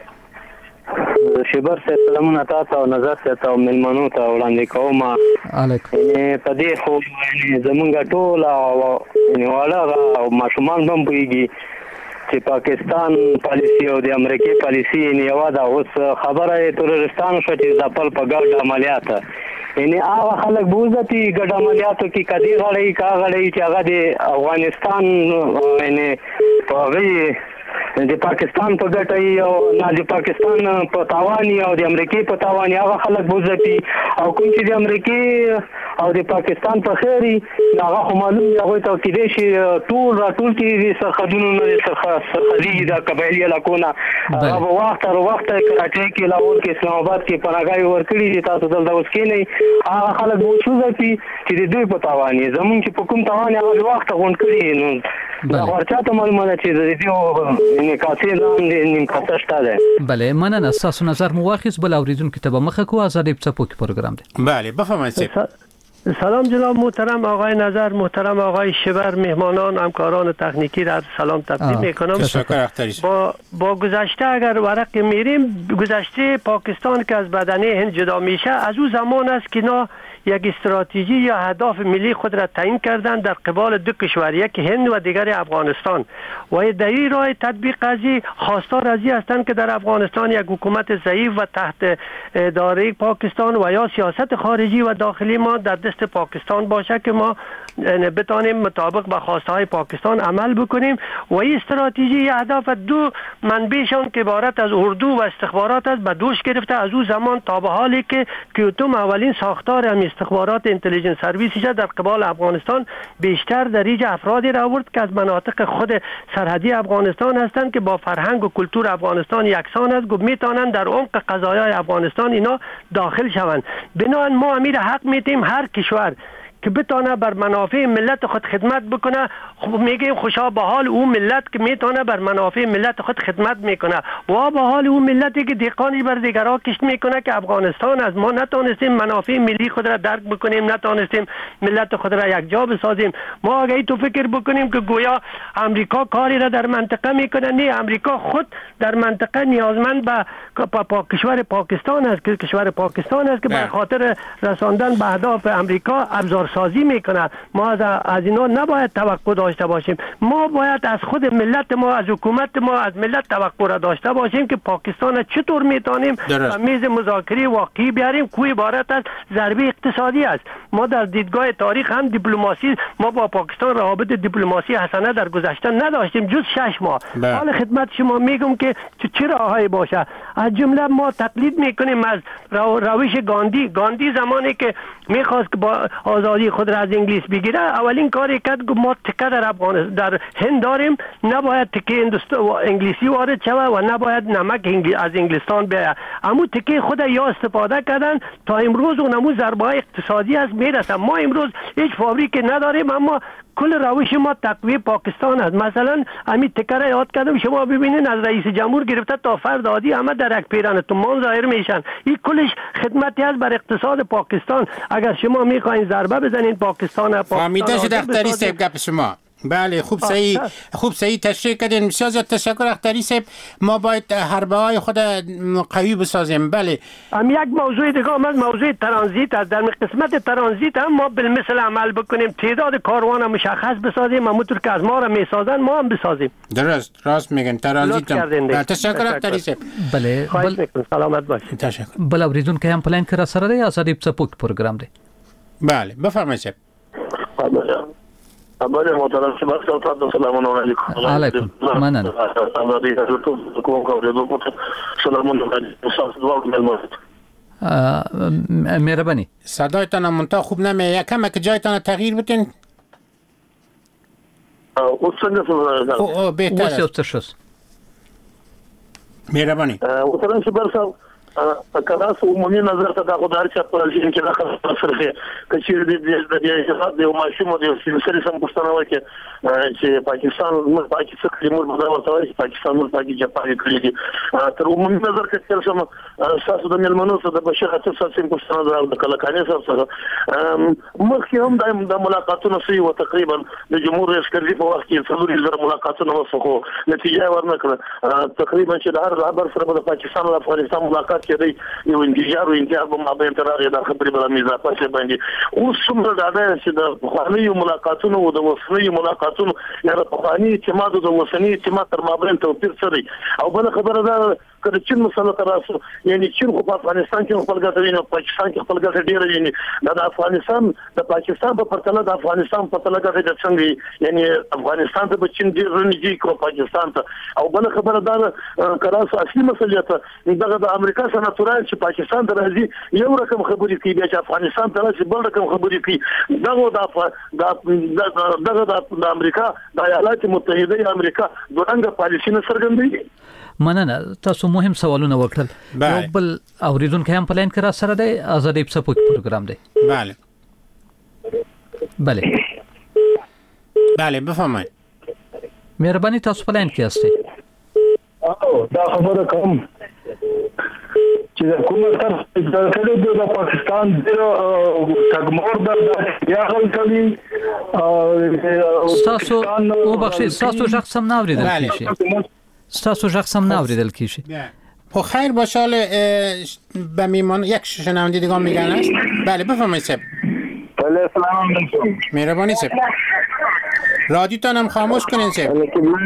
شبر سے سلامونه تاسو او نظر ته او ملمنو ته وړاندې کوم. علیکم. په دې خو زمونږ ټول او نیواله او ماشومان هم پوهیږي چې پاکستان پالیسی او د امریکای پالیسی نیوا دا اوس خبره ترورستان شو چې ځپل په ګډ عملیات یعنی هغه خلک بوزتي ګډ عملیاتو کې کدي غړي کا غړي چې هغه د افغانستان یعنی په د پاکستان په ګټه او نه د پاکستان په تاوان او د امریکای په تاوان هغه خلک بوزتي او کوم چې د امریکای او د پاکستان په خیري هغه هم معلوم دی هغه ته کې دي چې ټول راټول کې سرخدونو نه سرخدي د قبایلی علاقونه هغه وخت تر وخت کراچۍ کې لاهور کې اسلام آباد کې پناهګای ورکړي دي تاسو دلته اوس کې نه هغه خلک بوزتي چې د دوی په تاوان زمون چې په کوم تاوان هغه وخت غونډ کړي نو دا ورچاته معلومه ده چې د دې نه کاسې لاندې نیم کاسه شته ده. بله مننه تاسو نظر مو واخیست. بل اوریدونکو ته به مخه کو آزادی په څپو کې پروګرام دی. بله بفرمایید. سلام جناب محترم آقای نظر، محترم آقای شبر، مهمانان، همکاران تکنیکی را سلام تقدیم میکنم. با با گذشته اگر ورق میریم، گذشته پاکستان که از بدنه هند جدا میشه از اون زمان است که اینا یک استراتژی یا اهداف ملی خود را تعیین کردند در قبال دو کشور، یک هند و دیگر افغانستان، و در این راه تطبیق ازی خواستار ازی هستند که در افغانستان یک حکومت ضعیف و تحت اداره پاکستان و یا سیاست خارجی و داخلی ما در دست پاکستان باشه که ما بتانیم مطابق با خواسته های پاکستان عمل بکنیم. و این استراتژی اهداف دو منبعشان که عبارت از اردو و استخبارات است به دوش گرفته از اون زمان تا به حالی که کیوتوم اولین ساختار هم استخبارات اینتلیجنس سرویسش در قبال افغانستان بیشتر در ایج افرادی را آورد که از مناطق خود سرحدی افغانستان هستند که با فرهنگ و کلتور افغانستان یکسان است و میتونند در عمق قضایای افغانستان اینا داخل شوند. بنابراین ما امیر حق میدیم هر کشور که بتونه بر منافع ملت خود خدمت بکنه. خب میگیم خوشا به حال اون ملت که میتونه بر منافع ملت خود خدمت میکنه و به حال اون ملتی که دیقانی بر دیگرها کشت میکنه که افغانستان از ما نتونستیم منافع ملی خود را درک بکنیم، نتونستیم ملت خود را یک جا بسازیم. ما اگه تو فکر بکنیم که گویا امریکا کاری را در منطقه میکنه، نه، امریکا خود در منطقه نیازمند به پا پا کشور پاکستان است که کشور پاکستان است که به خاطر رساندن به اهداف امریکا ابزار سازی میکنه. ما از از اینا نباید توقع داشته باشیم. ما باید از خود ملت ما، از حکومت ما، از ملت توقع را داشته باشیم که پاکستان چطور میتونیم به میز مذاکره واقعی بیاریم که عبارت از ضربه اقتصادی است. ما در دیدگاه تاریخ هم دیپلماسی، ما با پاکستان روابط دیپلماسی حسنه در گذشته نداشتیم جز شش ماه. حال خدمت شما میگم که چه راهی باشه. از جمله ما تقلید میکنیم از رو روش گاندی. گاندی زمانی که میخواست که با آزادی خود را از انگلیس بگیره، اولین کاری کرد که ما تکه در افغانستان در هند داریم، نباید تکه انگلیسی وارد شود و نباید نمک از انگلستان بیاید. اما تکه خود یا استفاده کردن تا امروز اون امو ضربه اقتصادی از میرسه. ما امروز هیچ فابریکی نداریم، اما کل روش ما تقویه پاکستان است. مثلا همین تکه را یاد کردم، شما ببینید از رئیس جمهور گرفته تا فرد عادی همه در یک پیران تومان ظاهر میشن. این کلش خدمتی است بر اقتصاد پاکستان. اگر شما میخواین ضربه بزنین پاکستان، فهمیده شد اختری صاحب گپ شما. بله خوب صحیح خوب صحیح تشریح کردین. بسیار زیاد تشکر اختری صاحب. ما باید حربه های خود قوی بسازیم. بله هم یک موضوع دیگه هم موضوع ترانزیت است. در قسمت ترانزیت هم ما بالمثل عمل بکنیم، تعداد کاروان مشخص بسازیم، همونطور که از ما را میسازن ما هم بسازیم. درست راست میگن ترانزیت هم. تشکر اختری صاحب. بله خواهش میکنم. سلامت باشید. تشکر. بل اوریدونکو هم پلاین کرا سره دی آزادی پسپوک پروگرام دی. بله بفرمایید صاحب. بله محترم شما سلام سلام علیکم. علیکم. مننه. مهربانی. صدایتان منتها خوب نمیاد. یکم که جایتان تغییر بدین. اوس څنګه او بهتر است. اوس مهربانی. محترم شما کله سو عمومي نظر ته دا خدای چې په لږین کې راځي سره کچیر دې د دې د یو ماشوم د سلسله سم پښتنه وکي چې پاکستان موږ پاکستان کې موږ بدل وځو چې پاکستان موږ پاکي جاپان کړی دي تر عمومي نظر کې تر سم اساس د ملمنو سره د بشر اساس سم پښتنه د کلکانې سره مخکې هم د ملاقاتونو سي او تقریبا د جمهور رئیس کړي په وخت کې څلور زره ملاقاتونه وسخو نتیجه ورنکړه. تقریبا چې د هر خبر سره د پاکستان او افغانستان ملاقات کېدی یو انتظار او انتظار په مابین تراره د خبرې بل میزه پاتې باندې اوس څومره دا ده چې د خواني ملاقاتونو او د وسنۍ ملاقاتونو یا د خواني اعتماد او د وسنۍ اعتماد تر مابین توپیر سره او بل خبره ده کله چې مسله تراسو یعنی چې په افغانستان کې خپل ګټه ویني او پاکستان کې خپل ګټه ډیره ویني د افغانستان د پاکستان په پرتله د افغانستان په پرتله ګټه څنګه یعنی افغانستان ته بچین ډیر رنجي کو پاکستان ته او بل خبره ده کله اصلي مسله ته دغه د امریکا سناتوران چې پاکستان ته راځي یو رقم خبرې کوي بیا چې افغانستان ته راځي بل رقم خبرې کوي. دغه د دغه د امریکا د ایالات متحده امریکا دغه پالیسي نه څرګندوي. مننه. تاسو مهم سوالونه وکړل. یو بل اوریدونکو هم پلاین کرا سره دی آزادی پسپوک پروگرام دی. بله بله بله بفرمایید. مهربانی تاسو پلاین کې هستئ. او دا خبره کوم چې د حکومت تر کله د پاکستان د تګمور د یا حل کوي تاسو او بخښي تاسو شخص هم ناوریدل کیږي. تاسو شخص هم ناوریدل کیږي. خب خیر باشه. به میمان یک شنونده دیگه میگن است. بله بفرمایید صاحب. بله سلام علیکم. مهربانی صاحب. رادیوتان هم خاموش کنین صاحب.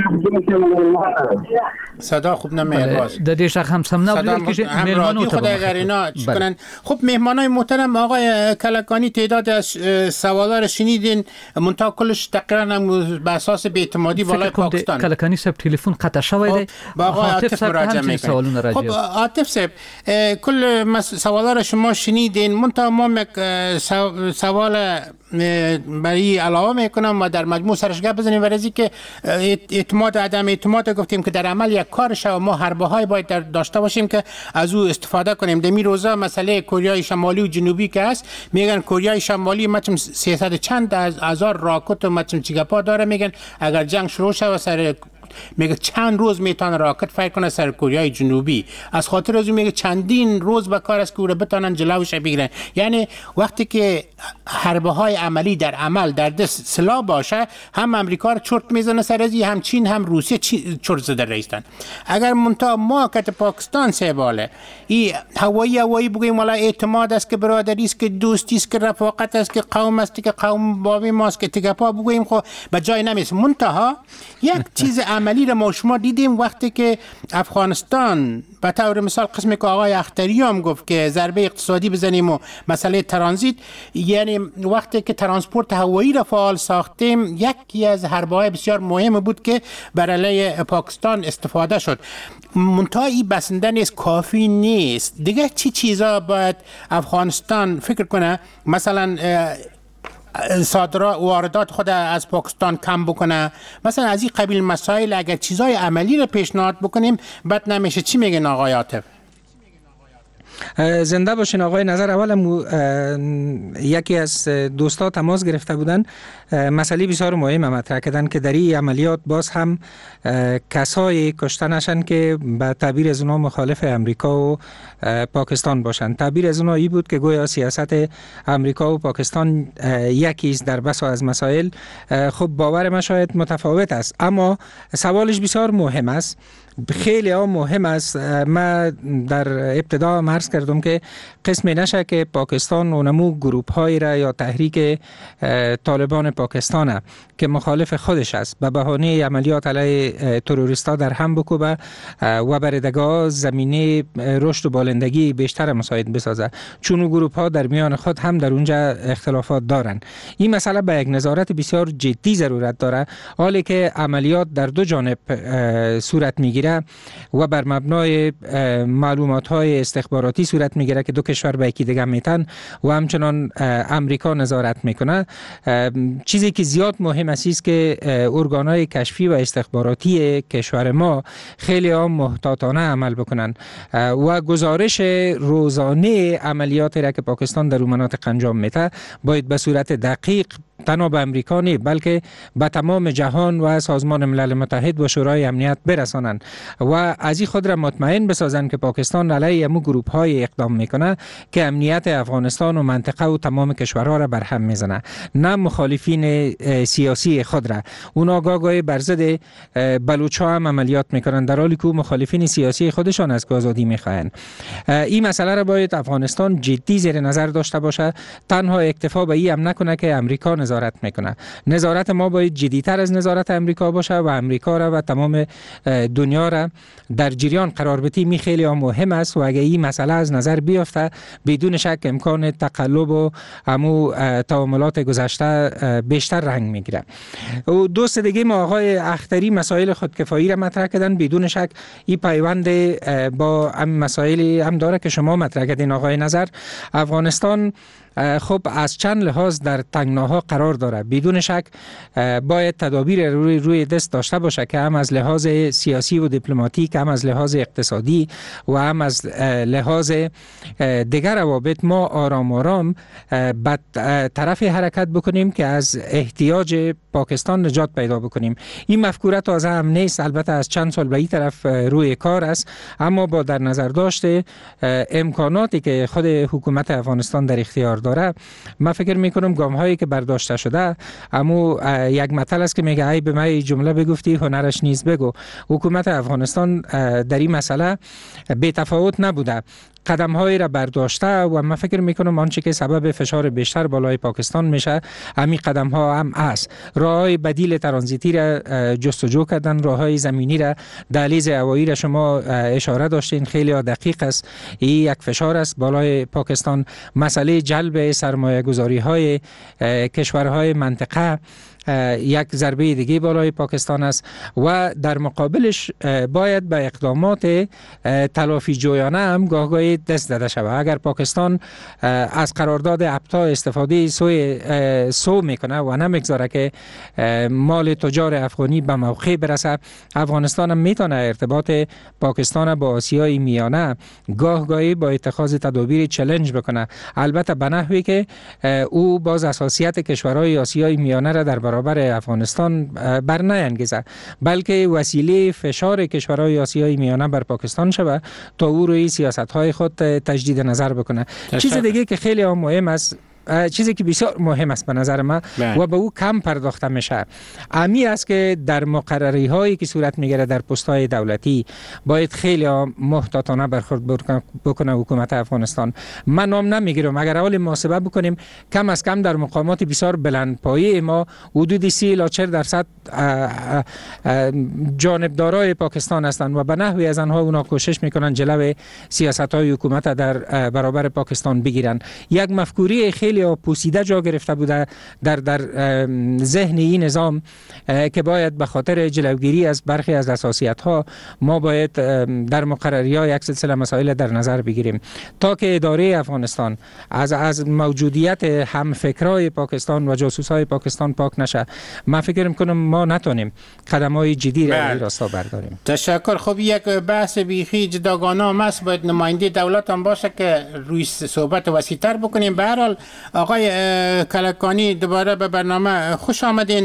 صدا خوب نمیاد باز. د دې شخص هم سم ناوریدل کیږي. مهمانو ته خدای غرینا چکنن. خب مهمانای محترم آقای کلکانی تعداد از سوالا رو شنیدین منتها کلش تقریبا به اساس بی‌اعتمادی بالای پاکستان. کلکانی صاحب تلفن قطع شده دی. با آقای عاطف مراجعه میکنه. خب عاطف صاحب کل سوالا رو شما شنیدین منتها ما سوال برای علاوه میکنم و در مجموع سرش گپ بزنیم ورزی که اعتماد عدم اعتماد گفتیم که در عمل یک کارش و ما حربه های باید داشته باشیم که از او استفاده کنیم. دمی روزا مسئله کره شمالی و جنوبی که هست میگن کره شمالی مچم سیصد چند از هزار راکت و مچم چیگپا داره میگن اگر جنگ شروع شد و سر میگه چند روز میتونه راکت فایر کنه سر کره جنوبی. از خاطر از میگه چندین روز به کار است که او رو بتونن جلوش بگیرن. یعنی وقتی که حربه های عملی در عمل در دست سلاح باشه هم امریکا رو چرت میزنه سر ازی هم چین هم روسیه چرت زده رایستن. اگر منتها ما که پاکستان سه باله این هوایی هوایی بگیم والا اعتماد است که برادری است که دوستی است که رفاقت است که قوم است که قوم بابی ماست که تگپا بگیم خب به جای نمیرسه. منتها یک چیز عملی را ما شما دیدیم وقتی که افغانستان به طور مثال قسمی که آقای اختری هم گفت که ضربه اقتصادی بزنیم و مسئله ترانزیت، یعنی وقتی که ترانسپورت هوایی را فعال ساختیم یکی از حربه‌های بسیار مهم بود که بر علیه پاکستان استفاده شد. منتها این بسنده نیست، کافی نیست. دیگه چی چیزا باید افغانستان فکر کنه؟ مثلا صادرات واردات خود از پاکستان کم بکنه، مثلا از این قبیل مسائل اگر چیزای عملی رو پیشنهاد بکنیم بد نمیشه. چی میگن آقای عاطف؟ زنده باشین آقای نظر. اول یکی از دوستا تماس گرفته بودن، مسئله بسیار مهم مطرح کردن که در این عملیات باز هم کسایی کشته نشن که به تعبیر از اونا مخالف امریکا و پاکستان باشن. تعبیر از اونا ای بود که گویا سیاست امریکا و پاکستان یکی است در بسا از مسائل. خب باور ما شاید متفاوت است، اما سوالش بسیار مهم است، خیلی ها مهم است. ما در ابتدا عرض کردم که قسمی نشه که پاکستان اونمو گروپ هایی را یا تحریک طالبان پاکستان که مخالف خودش است به بهانه عملیات علیه تروریستا در هم بکوبه و بردگاه زمینه رشد و بالندگی بیشتر مساعد بسازه، چون اون گروپ ها در میان خود هم در اونجا اختلافات دارن. این مسئله به یک نظارت بسیار جدی ضرورت داره، حالی که عملیات در دو جانب صورت میگیره و بر مبنای معلومات های استخباراتی صورت میگیره که دو کشور به یکی دیگه میتن و همچنان امریکا نظارت میکنه. چیزی که زیاد مهم است که ارگانهای کشفی و استخباراتی کشور ما خیلی ها محتاطانه عمل بکنن و گزارش روزانه عملیات را که پاکستان در اون مناطق انجام میده باید به صورت دقیق تنها به امریکا نه بلکه به تمام جهان و سازمان ملل متحد و شورای امنیت برسانند و از این خود را مطمئن بسازند که پاکستان علیه امو گروپ های اقدام میکنه که امنیت افغانستان و منطقه و تمام کشورها را بر هم میزنه، نه مخالفین سیاسی خود را. اونا گاگای بر ضد بلوچ‌ها هم عملیات میکنن در حالی که مخالفین سیاسی خودشان از آزادی میخواهند. این مسئله را باید افغانستان جدی زیر نظر داشته باشه، تنها اکتفا به این هم نکنه که امریکا نظارت میکنه. نظارت ما باید جدیتر از نظارت امریکا باشه و امریکا را و تمام دنیا را در جریان قرار بدیم. می خیلی مهم است و اگه این مسئله از نظر بیفته بدون شک امکان تقلب و همو تعاملات گذشته بیشتر رنگ میگیره. و دوست دیگه ما آقای اختری مسائل خودکفایی را مطرح کردن. بدون شک این پیوند با هم مسائل هم داره که شما مطرح کردین آقای نظر. افغانستان خب از چند لحاظ در تنگناها قرار داره. بدون شک باید تدابیر روی روی دست داشته باشه که هم از لحاظ سیاسی و دیپلماتیک، هم از لحاظ اقتصادی و هم از لحاظ دیگر روابط ما آرام آرام به طرف حرکت بکنیم که از احتیاج پاکستان نجات پیدا بکنیم. این مفکوره تازه هم نیست، البته از چند سال به این طرف روی کار است، اما با در نظر داشته امکاناتی که خود حکومت افغانستان در اختیار داره، من فکر میکنم گام هایی که برداشته شده، اما یک مثل است که میگه ای به من جمله بگفتی هنرش نیز بگو. حکومت افغانستان در این مسئله بی تفاوت نبوده، قدم هایی را برداشته و من فکر میکنم آنچه که سبب فشار بیشتر بالای پاکستان میشه همین قدم ها هم است. راه های بدیل ترانزیتی را جستجو کردن، راه های زمینی را، دهلیز هوایی را شما اشاره داشتین، خیلی دقیق است. این یک فشار است بالای پاکستان. مسئله جلب سرمایه گذاری های کشورهای منطقه یک ضربه دیگه بالای پاکستان است و در مقابلش باید به اقدامات تلافی جویانه هم گاهگاهی دست داده شود. اگر پاکستان از قرارداد ابتا استفاده سوی سو میکنه و نمیگذاره که مال تجار افغانی به موقع برسه، افغانستان هم میتونه ارتباط پاکستان با آسیای میانه گاهگاهی با اتخاذ تدابیر چالش بکنه، البته به نحوی که او باز اساسیت کشورهای آسیای میانه را در برابر افغانستان بر نینگیزه، بلکه وسیله فشار کشورهای آسیای میانه بر پاکستان شود تا او روی سیاست‌های خود تجدید نظر بکنه. چیز دیگه که خیلی مهم است چیزی که بسیار مهم است به نظر من و به او کم پرداخته میشه امی است که در مقرری هایی که صورت میگیره در پست های دولتی باید خیلی محتاطانه برخورد بکنه حکومت افغانستان. من نام نمیگیرم، اگر اول محاسبه بکنیم کم از کم در مقامات بسیار بلندپایه ما حدود سی الی چهل درصد جانبدارای پاکستان هستند و به نحوی از آنها اونا کوشش میکنن جلوی سیاست های حکومت در برابر پاکستان بگیرن. یک مفکوری خیلی پوسیده جا گرفته بوده در در ذهن این نظام که باید به خاطر جلوگیری از برخی از حساسیت ها ما باید در مقرری ها یک سلسله مسائل در نظر بگیریم تا که اداره افغانستان از از موجودیت همفکرای پاکستان و جاسوسای پاکستان پاک نشه. من فکر میکنم ما نتونیم قدم‌های جدی را این راستا برداریم. تشکر. خب یک بحث بیخی جداگانه هم است، باید نماینده دولت هم باشه که روی صحبت وسیع‌تر بکنیم. به هر حال آقای کلکانی دوباره به برنامه خوش آمدین.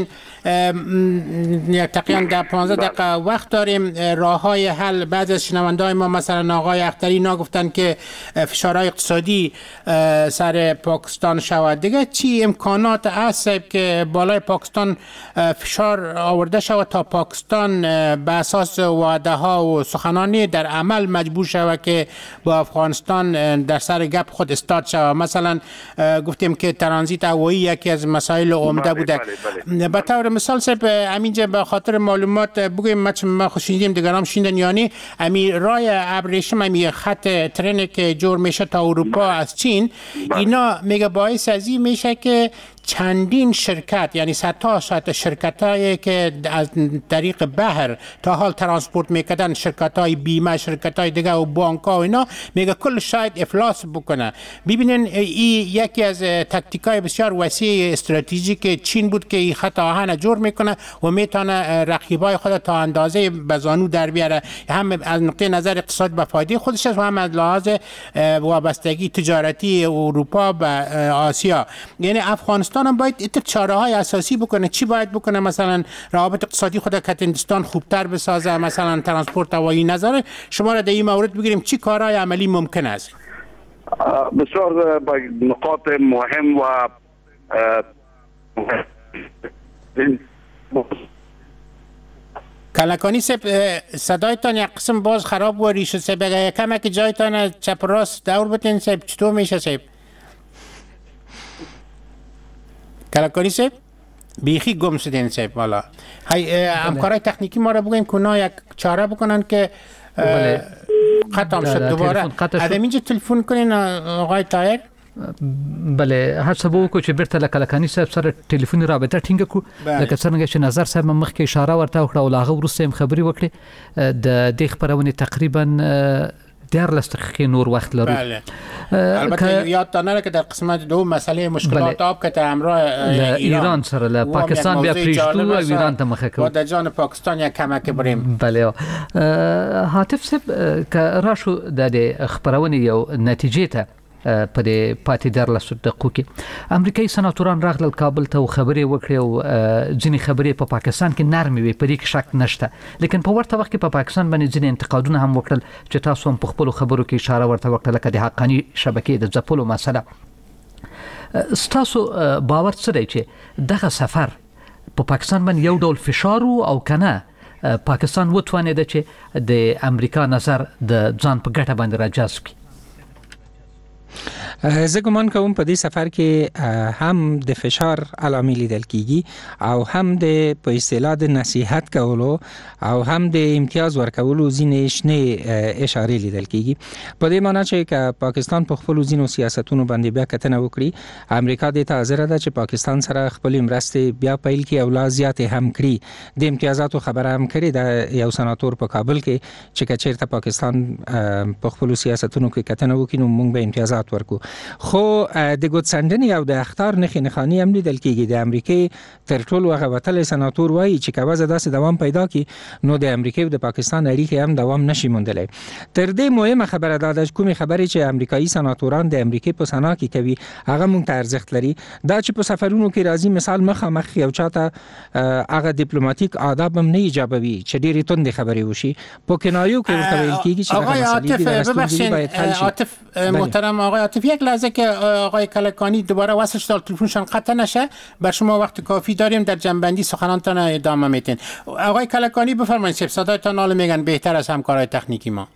یک تقریبا در پانزده دقیقه وقت داریم. راه‌های حل بعضی از شنونده‌های ما مثلا آقای اختری نگفتن که فشارهای اقتصادی سر پاکستان شود. دیگه چی امکانات هست که بالای پاکستان فشار آورده شود تا پاکستان به اساس وعده ها و سخنانی در عمل مجبور شود که با افغانستان در سر گپ خود استارت شود؟ مثلا گفتیم که ترانزیت هوایی یکی از مسائل عمده بوده. به طور مثال سب همینجا به خاطر معلومات بگویم ما خوشیدیم دیگران شیندن، یعنی امی رای ابریشم امی خط ترن که جور میشه تا اروپا از چین، اینا میگه باعث از این میشه که چندین شرکت یعنی صدها صد شرکت هایی که از طریق بحر تا حال ترانسپورت میکردن، شرکت های بیمه، شرکت های دیگه و بانک ها و اینا، میگه کل شاید افلاس بکنه. ببینین این یکی از تاکتیک های بسیار وسیع استراتژیک چین بود که این خط آهن جور میکنه و میتونه رقیبای خود تا اندازه بزانو در بیاره، هم از نقطه نظر اقتصاد به فایده خودش و هم از لحاظ وابستگی تجارتی اروپا به آسیا. یعنی افغانستان هم باید ایت چاره های اساسی بکنه. چی باید بکنه؟ مثلا روابط اقتصادی خود که هندوستان خوبتر بسازه، مثلا ترانسپورت هوایی. نظر شما را در این مورد بگیریم چی کارهای عملی ممکن است؟ بسیار نقاط مهم و کلکانی سب صدایتان یک قسم باز خراب و ریشه سب اگر کمک جایتان چپ راست دور بتین سب چطور میشه سب؟ کلکانی سب بیخی گم شدین سب. والا های همکارای تکنیکی ما را بگویم که اونا یک چاره بکنن که ختم شد دوباره. ادم اینجا تلفن کنین آقای طاهر. بله هڅه وکړو چې بیرته له کلکاني صاحب سره ټلیفوني رابطه ټینګه کړو. لکه څنګه چې نظر صاحب مخکې اشاره ورته وکړه او هغه وروسته هم خبرې وکړې. د دې خبرونې تقریبا دیارلس دقیقې نور وقت لرو. بله البته یادتان نره که در قسمت دو مسئله مشکلات آب که در همراه ایران سره له پاکستان بیا پریشتو و ایران ته مخه کوو و در جان پاکستان یک کمک بریم. بله حاتف صاحب که راشو د خبرونې یو نتیجې ته په دې پاتې دیارلسو دقیقو کې امریکایي سناتوران راغلل کابل ته خبرې وکړې او ځینې خبرې په پاکستان کې نرمې وې، په دې کې شک نشته. لیکن په ورته وخت کې په پاکستان باندې ځینې انتقادونه هم وکړل چې تاسو هم په خپلو خبرو کې اشاره ورته وکړه لکه د حقاني شبکې د ځپلو مسله. ستاسو باور څه دی چې دغه سفر په پاکستان باندې یو ډول فشار او کنه پاکستان وتوانېده چې د امریکا نظر د ځان په ګټه باندې راجذب کړي؟ زه ګمان کوم په دې سفر کې هم د فشار علامې لیدل کیږي او هم د په اصطلاح د نصیحت کولو او هم د امتیاز ورکولو ځینې شنې اشارې لیدل کیږي. په دې معنی چې که پاکستان په خپل ځینو سیاستونو باندې بیا کتنه وکړي، امریکا د ته حاضر ده چې پاکستان سره خپل مرستې بیا پیل کړي او لا زیات هم کړي. د امتیازاتو خبره هم کړې ده یو سناتور په کابل کې چې کچېرته پاکستان په خپل سیاستونو کې کتنه وکړي نو موږ به امتیازات ورکو. خو د ګوتسندنې او د اخطار نښې نښانې هم لیدل کېږي. د امریکې تر ټولو هغه وتلی سناتور وایي چې که وضع داسې دوام پیدا کړي نو د امریکې او د پاکستان اړیکې هم دوام نشي موندلی. تر دې مهمه خبره دا ده کومې خبرې چې امریکایي سناتوران د امریکې په سنا کې کوي هغه موږ ته ارزښت لري. دا چې په سفرونو کې راځي مثال مخامخ یو چاته هغه ډیپلوماټیک آداب هم نه ایجابوي چې ډېرې تندې خبرې وشي. په کنایو کې ورته ویل کېږي چې آقای عاطف ببخشید عاطف محترم آقای عاطف یک یک لحظه که آقای کلکانی دوباره وصل شد تلفنشان قطع نشه، بر شما وقت کافی داریم در جنبندی سخنانتان ادامه میتین. آقای کلکانی بفرمایید، شب صدایتان حالا میگن بهتر از همکارای تکنیکی ما.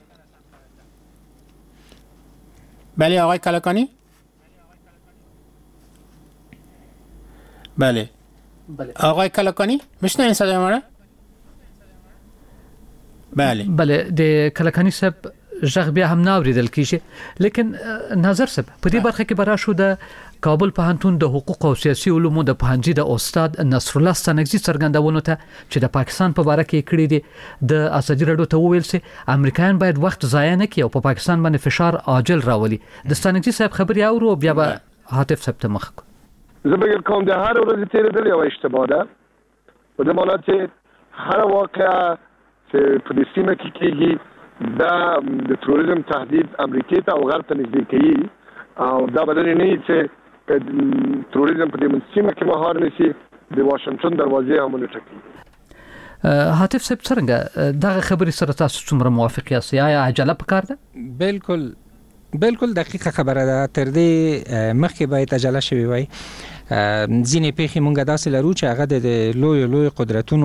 بله آقای کلکانی؟ بله آقای کلکانی میشنوین صدای ما را؟ بله بله د کلکانی صاحب ژغ بیا هم ناوریدل کیږي، لیکن نظر صاحب په دې برخه کې برا شو د کابل پوهنتون د حقوق او سیاسي علومو د پوهنځي د استاد نصر الله ستانکزي څرګندونو ته چې د پاکستان په اړه کې کړی دي د ازادي راډیو ته وویل سي امریکایان باید وخت ضایع نه کړي او په پا پاکستان باندې فشار عاجل راولي. د ستانکزي صاحب خبري اورو بیا به حاتف صاحب ته مخ کو. زه به کوم د هر ورځ تیرېدل یو اشتباه ده په دې معنی چې هر واقعه چې په دې سیمه کې کېږي دا د تروریزم تهدید امریکای ته او غرب ته نږدې کوي او دا بدل نه چې تروریزم په دې سیمه کې مهار نشي د واشنگټن دروازې هم نه ټکي. حاتف صاحب څنګه دغه خبرې سره تاسو څومره موافق یاست؟ یا عجله پکار ده؟ بالکل بالکل دقیقه خبره ده. تر دې مخکې باید عجله شوی وای. ځینې پیښې مونږ داسې لرو چې هغه د لوی لوی قدرتونو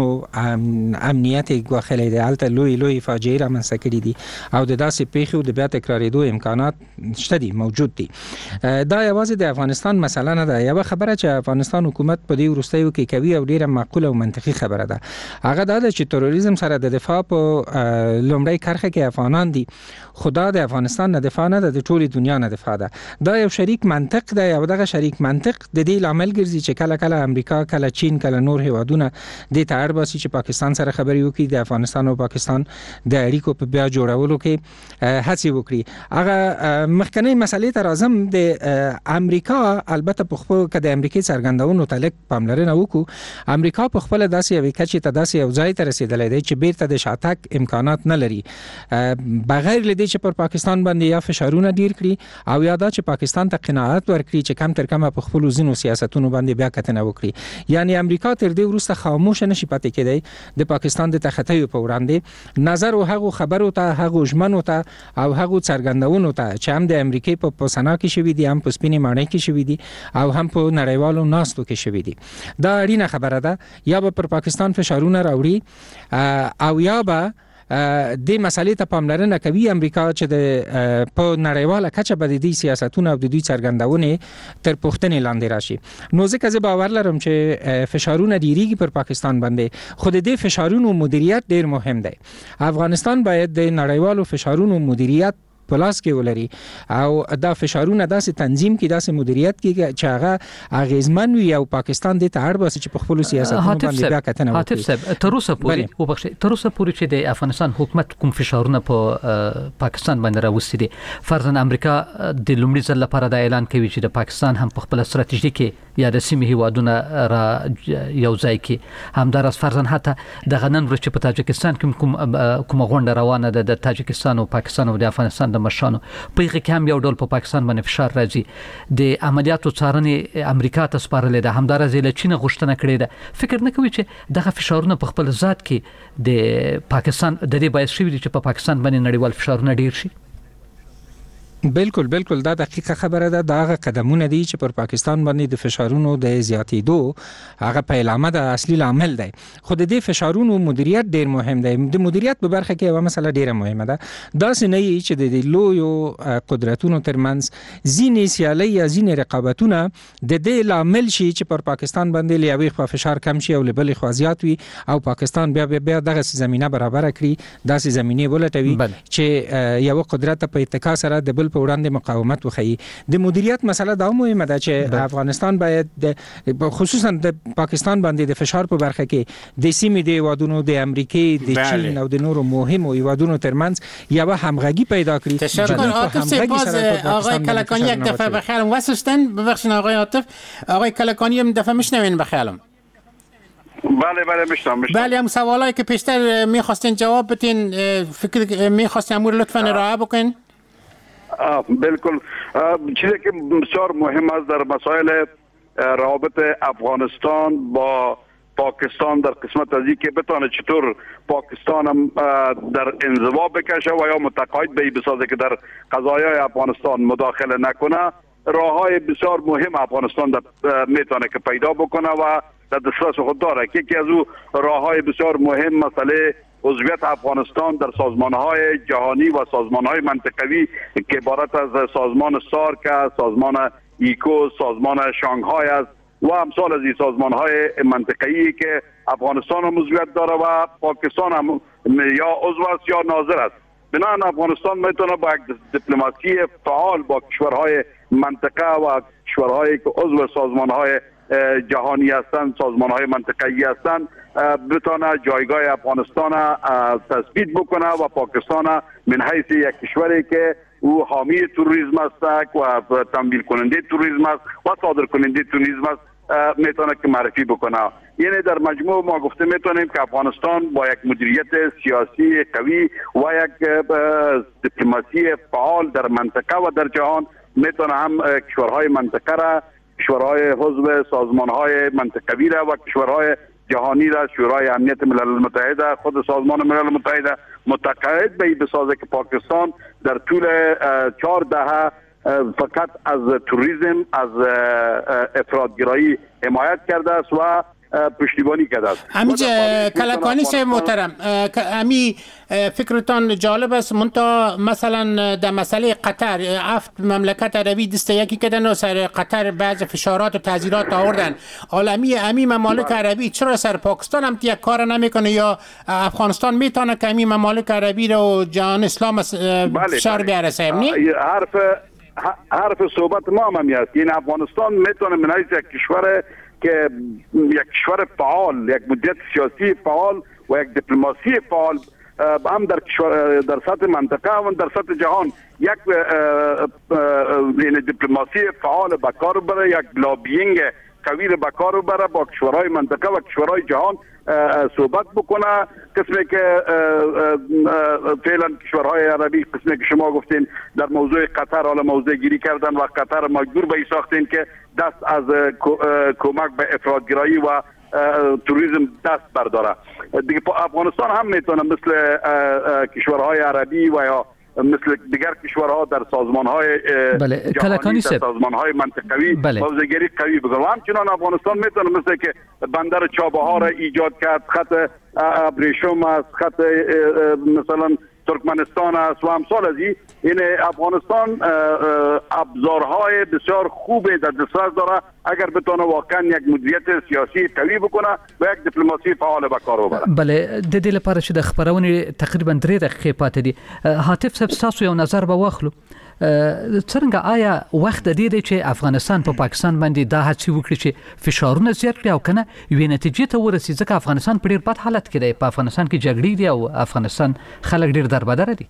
امنیت ګواښلی دی، هلته لوی لوی فاجعې رامنځته کړي دي او د داسې پیښو د بیا تکرارېدو امکانات شته دي، موجود دي. دا یوازې د افغانستان مسله نه ده. یوه خبره چې افغانستان حکومت په دې وروستیو کې کوي او ډیره معقوله او منطقي خبره ده، هغه دا ده چې تروریزم سره د دفاع په لومړی کرښه کې افغانان دي، خو دا د افغانستان نه دفاع نه ده، د ټولې دنیا نه دفاع ده. دا یو شریک منطق دی او دغه شریک منطق د دې عمل ګرځي چې کله کله امریکا، کله چین، کله نور هیوادونه د تاړ باسي چې پاکستان سره خبرې وکړي، د افغانستان او پاکستان د اړیکو په بیا جوړولو کې هڅې وکړي. هغه مخکنی مسلې ته راځم. د امریکا البته په خپل کې د امریکای څرګندونو ته لیک پاملرنه وکړو. امریکا په خپل داسې یو کچې ته داسې یو ځای ته رسیدلې دی چې بیرته د شاتګ امکانات نه لري، بغیر لدې چې پر پاکستان باندې یا فشارونه ډیر کړي او یا دا چې پاکستان ته قناعت ورکړي چې کم تر کمه په خپل ځینو سیاستونو باندې بیا کتنه وکړي. یعنی امریکا تر دې وروسته خاموش نشي پاتې کېدی د پاکستان د تخطیو په وړاندې نظر او هغه خبرو ته، هغه ژمنو ته او هغه څرګندونو ته چې هم د امریکای په پسنا کې شوې دي، هم په سپینې ماڼۍ کې شوې دي او هم په نړیوالو ناستو کې شوې دي. دا اړینه خبره ده. یا به پر پاکستان فشارونه راوړي او یا به د مسالې ته پاملرنه کوي امریکا چې د په نړیواله کچه به د دې سیاستونه او د دوی څرګندونې تر پوښتنې لاندې راشي. نو ځکه زه باور لرم چې فشارونه ډیریږي پر پاکستان باندې، خو د دې فشارونو مدیریت ډیر مهم دی. افغانستان باید د نړیوالو فشارونو مدیریت پلاس کې ولري او دا فشارونه داسې تنظیم کې، داسې مدیریت کې چې هغه اغیزمن وي او پاکستان د تاړ باسي چې په خپل سیاستونو باندې بیا کتنه وکړي. حاتف صاحب تر اوسه پورې وبخښئ تر اوسه پورې چې د افغانستان حکومت کوم فشارونه په پاکستان باندې راوستي دي، فرضاً امریکا د لومړي ځل لپاره دا اعلان کوي چې د پاکستان هم په خپل ستراتیژي کې یا د سیمې هیوادونه را یو ځای کې، همداراز فرضاً حتی د غنن ورځ په تاجکستان کې کوم کوم غونډه روانه ده د تاجکستان او پاکستان او د افغانستان د مشرانو په هغه کې هم یو ډول په پاکستان باندې فشار راځي. د عملیاتو څارنې امریکا ته سپارلې ده، همداراز له چین غوښتنه کړې ده. فکر نه کوي چې دغه فشارونه په خپل ذات کې د پاکستان د دې باعث شوي دي چې په پاکستان باندې نړیوال فشارونه ډیر شي؟ بالکل بالکل دا دقیقه خبره ده. دا هغه قدمونه دي چې پر پاکستان باندې د فشارونو د زیاتېدو هغه پیلامه ده، اصلي عامل دی. خو د دې فشارونو مدیریت ډیر مهم دی. د مدیریت په برخه کې یو مسله ډیره مهمه ده. دا څه نه چې د لویو قدرتونو ترمنځ ځینې سیالۍ یا ځینې رقابتونه د دې لامل شي چې پر پاکستان باندې له یوې خوا فشار کم شي او له بلې خوا زیات وي او پاکستان بیا بیا دغه زمينه برابر کړي، داسې زمينه ولټوي چې یو قدرت په اتکا سره د په وړاندې مقاومت وخی. د مدیریت مسله دا مهمه ده چې افغانستان باید خصوصا د پاکستان باندې د فشار په برخه کې د سیمې د هیوادونو د امریکای، د چین او د نورو مهمو هیوادونو ترمنځ یو همغږي پیدا کړي. تشکر عاطف صاحب. آقای کلکانی یک دفعه بخیرم واسستن. ببخشید آقای عاطف، آقای کلکانی هم دفعه میشنوین بخیرم. بله بله میشنم میشنم. بله هم سوالایی که پیشتر میخواستین جواب بدین فکر میخواستین امور لطفا ارائه بکنین. بالکل چیزی که بسیار مهم است در مسائل روابط افغانستان با پاکستان در قسمت از اینکه بتونه چطور پاکستان هم در انزوا بکشه و یا متقاعد به این بسازه که در قضایای افغانستان مداخله نکنه، راههای بسیار مهم افغانستان میتونه که پیدا بکنه و در دسترس خود داره که یکی از او راههای بسیار مهم مسئله عضویت افغانستان در سازمانهای جهانی و سازمانهای منطقوی که عبارت از سازمان سارک، سازمان ایکو، سازمان شانگهای است و امثال از این سازمانهای منطقه‌ای که افغانستان هم عضویت داره و پاکستان هم یا عضو است یا ناظر است. بنابراین افغانستان میتونه با یک دیپلماسی فعال با کشورهای منطقه و کشورهایی که عضو سازمانهای جهانی هستند، سازمانهای منطقه‌ای هستند، بتونه جایگاه افغانستان تثبیت بکنه و پاکستان من حیث یک کشوری که او حامی تروریسم است و تمویل کننده تروریسم است و صادر کننده تروریسم است میتونه که معرفی بکنه. یعنی در مجموع ما گفته میتونیم که افغانستان با یک مدیریت سیاسی قوی و یک دیپلماسی فعال در منطقه و در جهان میتونه هم کشورهای منطقه را، کشورهای حزب سازمانهای منطقوی را و کشورهای جهانی را، شورای امنیت ملل متحد، خود سازمان ملل متحد متقاعد به بسازه که پاکستان در طول چهار دهه فقط از توریسم، از افراطگرایی حمایت کرده است و پشتیبانی کرده است. امیج کلکانی سے محترم، امی فکرتان جالب است. منتها مثلا در مسئله قطر، افت مملکت عربی دست یکی کردن و سر قطر بعض فشارات و تعزیرات آوردن. عالمی امی ممالک عربی چرا سر پاکستان هم یک کار نمیکنه یا افغانستان میتونه که امی ممالک عربی رو جهان اسلام فشار بیارسه؟ حرف حرف صحبت ما هم است. این افغانستان میتونه من حیث یک کشور که یک کشور فعال، یک مدیریت سیاسی فعال و یک دیپلماسی فعال هم در کشور در سطح منطقه و در سطح جهان یک دیپلماسی فعال به کار بره، یک لابینگ قوی به کار بره با کشورهای منطقه و کشورهای جهان صحبت بکنه. قسمی که فعلا کشورهای عربی، قسمی که شما گفتین در موضوع قطر حالا موضوع گیری کردن و قطر مجبور به ساختین که دست از کمک به افراطگرایی و توریسم دست برداره. دیگه افغانستان هم میتونه مثل کشورهای عربی و یا مثل دیگر کشورها در سازمانهای بله. جهانی، در سازمانهای منطقوی موضوعگیری قوی بکنه. و همچنان افغانستان میتونه مثل که بندر چابهار را ایجاد کرد، خط ابریشم است، خط مثلا ترکمنستان است و امثال از این. این افغانستان ابزارهای بسیار خوبی در دسترس داره اگر بتونه واقعا یک مدیریت سیاسی قوی بکنه و یک دیپلماسی فعال به کار وبره. بله، د دې لپاره چې د خبرونې تقریبا درې دقیقې پاتې دي، حاتف صاحب تاسو یو نظر به واخلو. څنګه آیا وخت د دې دی چې افغانستان په پا پاکستان باندې دا هڅې وکړي چې فشارونه زیات کړي او کنه یوې نتیجې ته ورسي؟ ځکه افغانستان په ډیر بد حالت کې دی، په افغانستان کې جګړې دي او افغانستان خلک ډیر دربدره دي.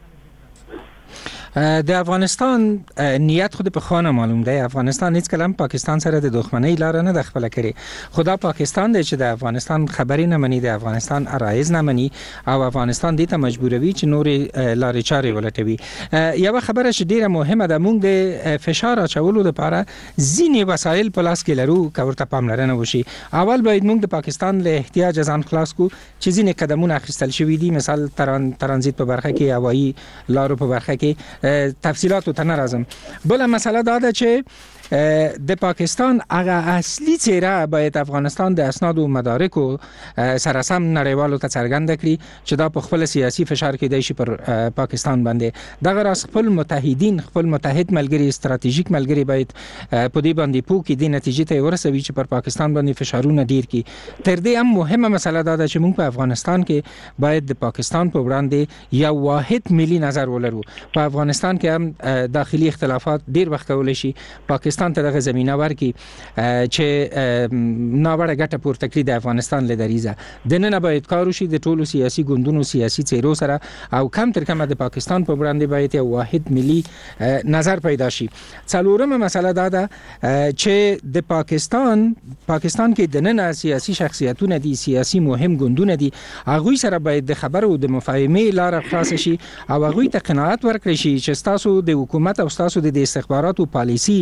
د افغانستان نیت خود په خانه معلوم دی. افغانستان هیڅ کلم پاکستان سره د دښمنۍ لار نه د خپل کړي. خدا پاکستان دی چې د افغانستان خبرې نه مني، د افغانستان عرایض نه مني او افغانستان دې ته مجبوروي چې نورې لارې چارې ولټوي. یو خبره چې ډیره مهمه ده، موږ د فشار اچولو لپاره ځینې وسایل په لاس کې لرو که ورته پاملرنه وشي. اول باید موږ د پاکستان له احتیاج ځان خلاص کو چې ځینې قدمونه اخیستل شوي دي، مثال ترانزیت په برخه کې، هوایي لارو په برخه کې. تفصیلات ته نه راځم. بل مسله دا ده چې د پاکستان هغه اصلي څیره باید افغانستان د اسناد او مدارکو سره سم نړیوالو ته څرګنده کړي چې دا په خپل سیاسي فشار کې دی شي پر پاکستان باندې. دغه راز خپل متحدین، خپل متحد ملګری، استراتیژیک ملګری باید په دې باندې پوه کړي، د نتیجې ته ورسوي چې پر پاکستان باندې فشارونه ډیر کړي. تر دې هم مهمه مسله دا ده چې موږ په افغانستان کې باید د پاکستان په وړاندې یو واحد ملي نظر ولرو. په افغانستان کې هم داخلي اختلافات ډیر وخت کولای شي پاکستان ته دغه زمينه ورکړي چې ناوړه ګټه پورته کړي د افغانستان له دریزه. د نن باید کار وشي د ټولو سیاسي ګوندونو، سیاسي څیرو سره او کم تر کمه د پاکستان په وړاندې باید یو واحد ملي نظر پیدا شي. څلورمه مسله دا ده چې د پاکستان پاکستان کې د نن سیاسي شخصیتونه دي، سیاسي مهم ګوندونه دي، هغوی سره باید د خبرو د مفاهمې لار خلاص شي او هغوی ته قناعت ورکړي شي چې تاسو د حکومت او تاسو د استخباراتو پالیسی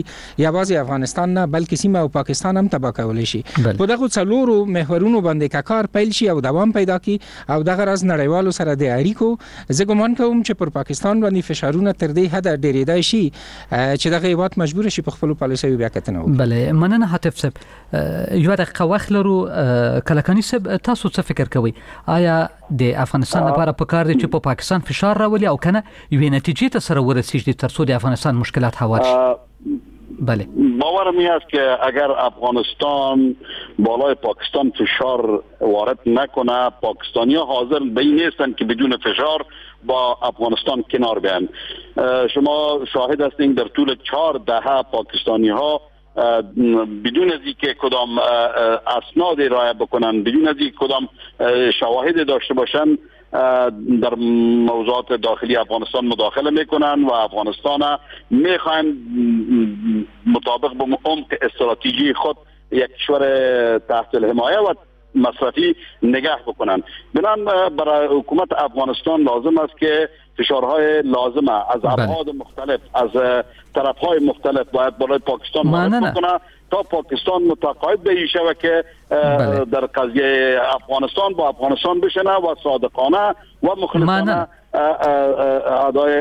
یوازې افغانستان نه بلکې سیمه او پاکستان هم تباه کولی شي. په دغه څلورو محورونو باندې کار پیل شي او دوام پیدا کړي او دغه راز نړیوالو سره د اړیکو زه ګمان کوم چې پر پاکستان باندې فشارونه تر دې حد ډېرېدای شي چې دغه هیواد مجبور شي په خپل پالیسیو بیا کتنه وکړي. بله مننه حاتف صاحب. یو دقیقه وخت لرو. کلکانی صاحب تاسو څه فکر کوئ؟ آیا د افغانستان لپاره پکار دی چې په پاکستان فشار راولي او کنه یوې نتیجې ته سره ورسیږي ترڅو د افغانستان مشکلات هوار شي؟ بله باورم این است که اگر افغانستان بالای پاکستان فشار وارد نکنه پاکستانی ها حاضر به این نیستند که بدون فشار با افغانستان کنار بیان. شما شاهد هستین در طول چهار دهه پاکستانی ها بدون از اینکه کدام اسناد ارائه بکنن بدون از اینکه کدام شواهد داشته باشن در موضوعات داخلی افغانستان مداخله میکنن و افغانستان میخواین مطابق به عمق استراتژی خود یک کشور تحت الحمایه و مصرفی نگه بکنن. بنان برای حکومت افغانستان لازم است که فشارهای لازمه از ابعاد مختلف از طرفهای مختلف باید برای پاکستان وارد بکنه تا پاکستان متقاعد به شود که در قضیه افغانستان با افغانستان بشنه و صادقانه و مخلصانه ادای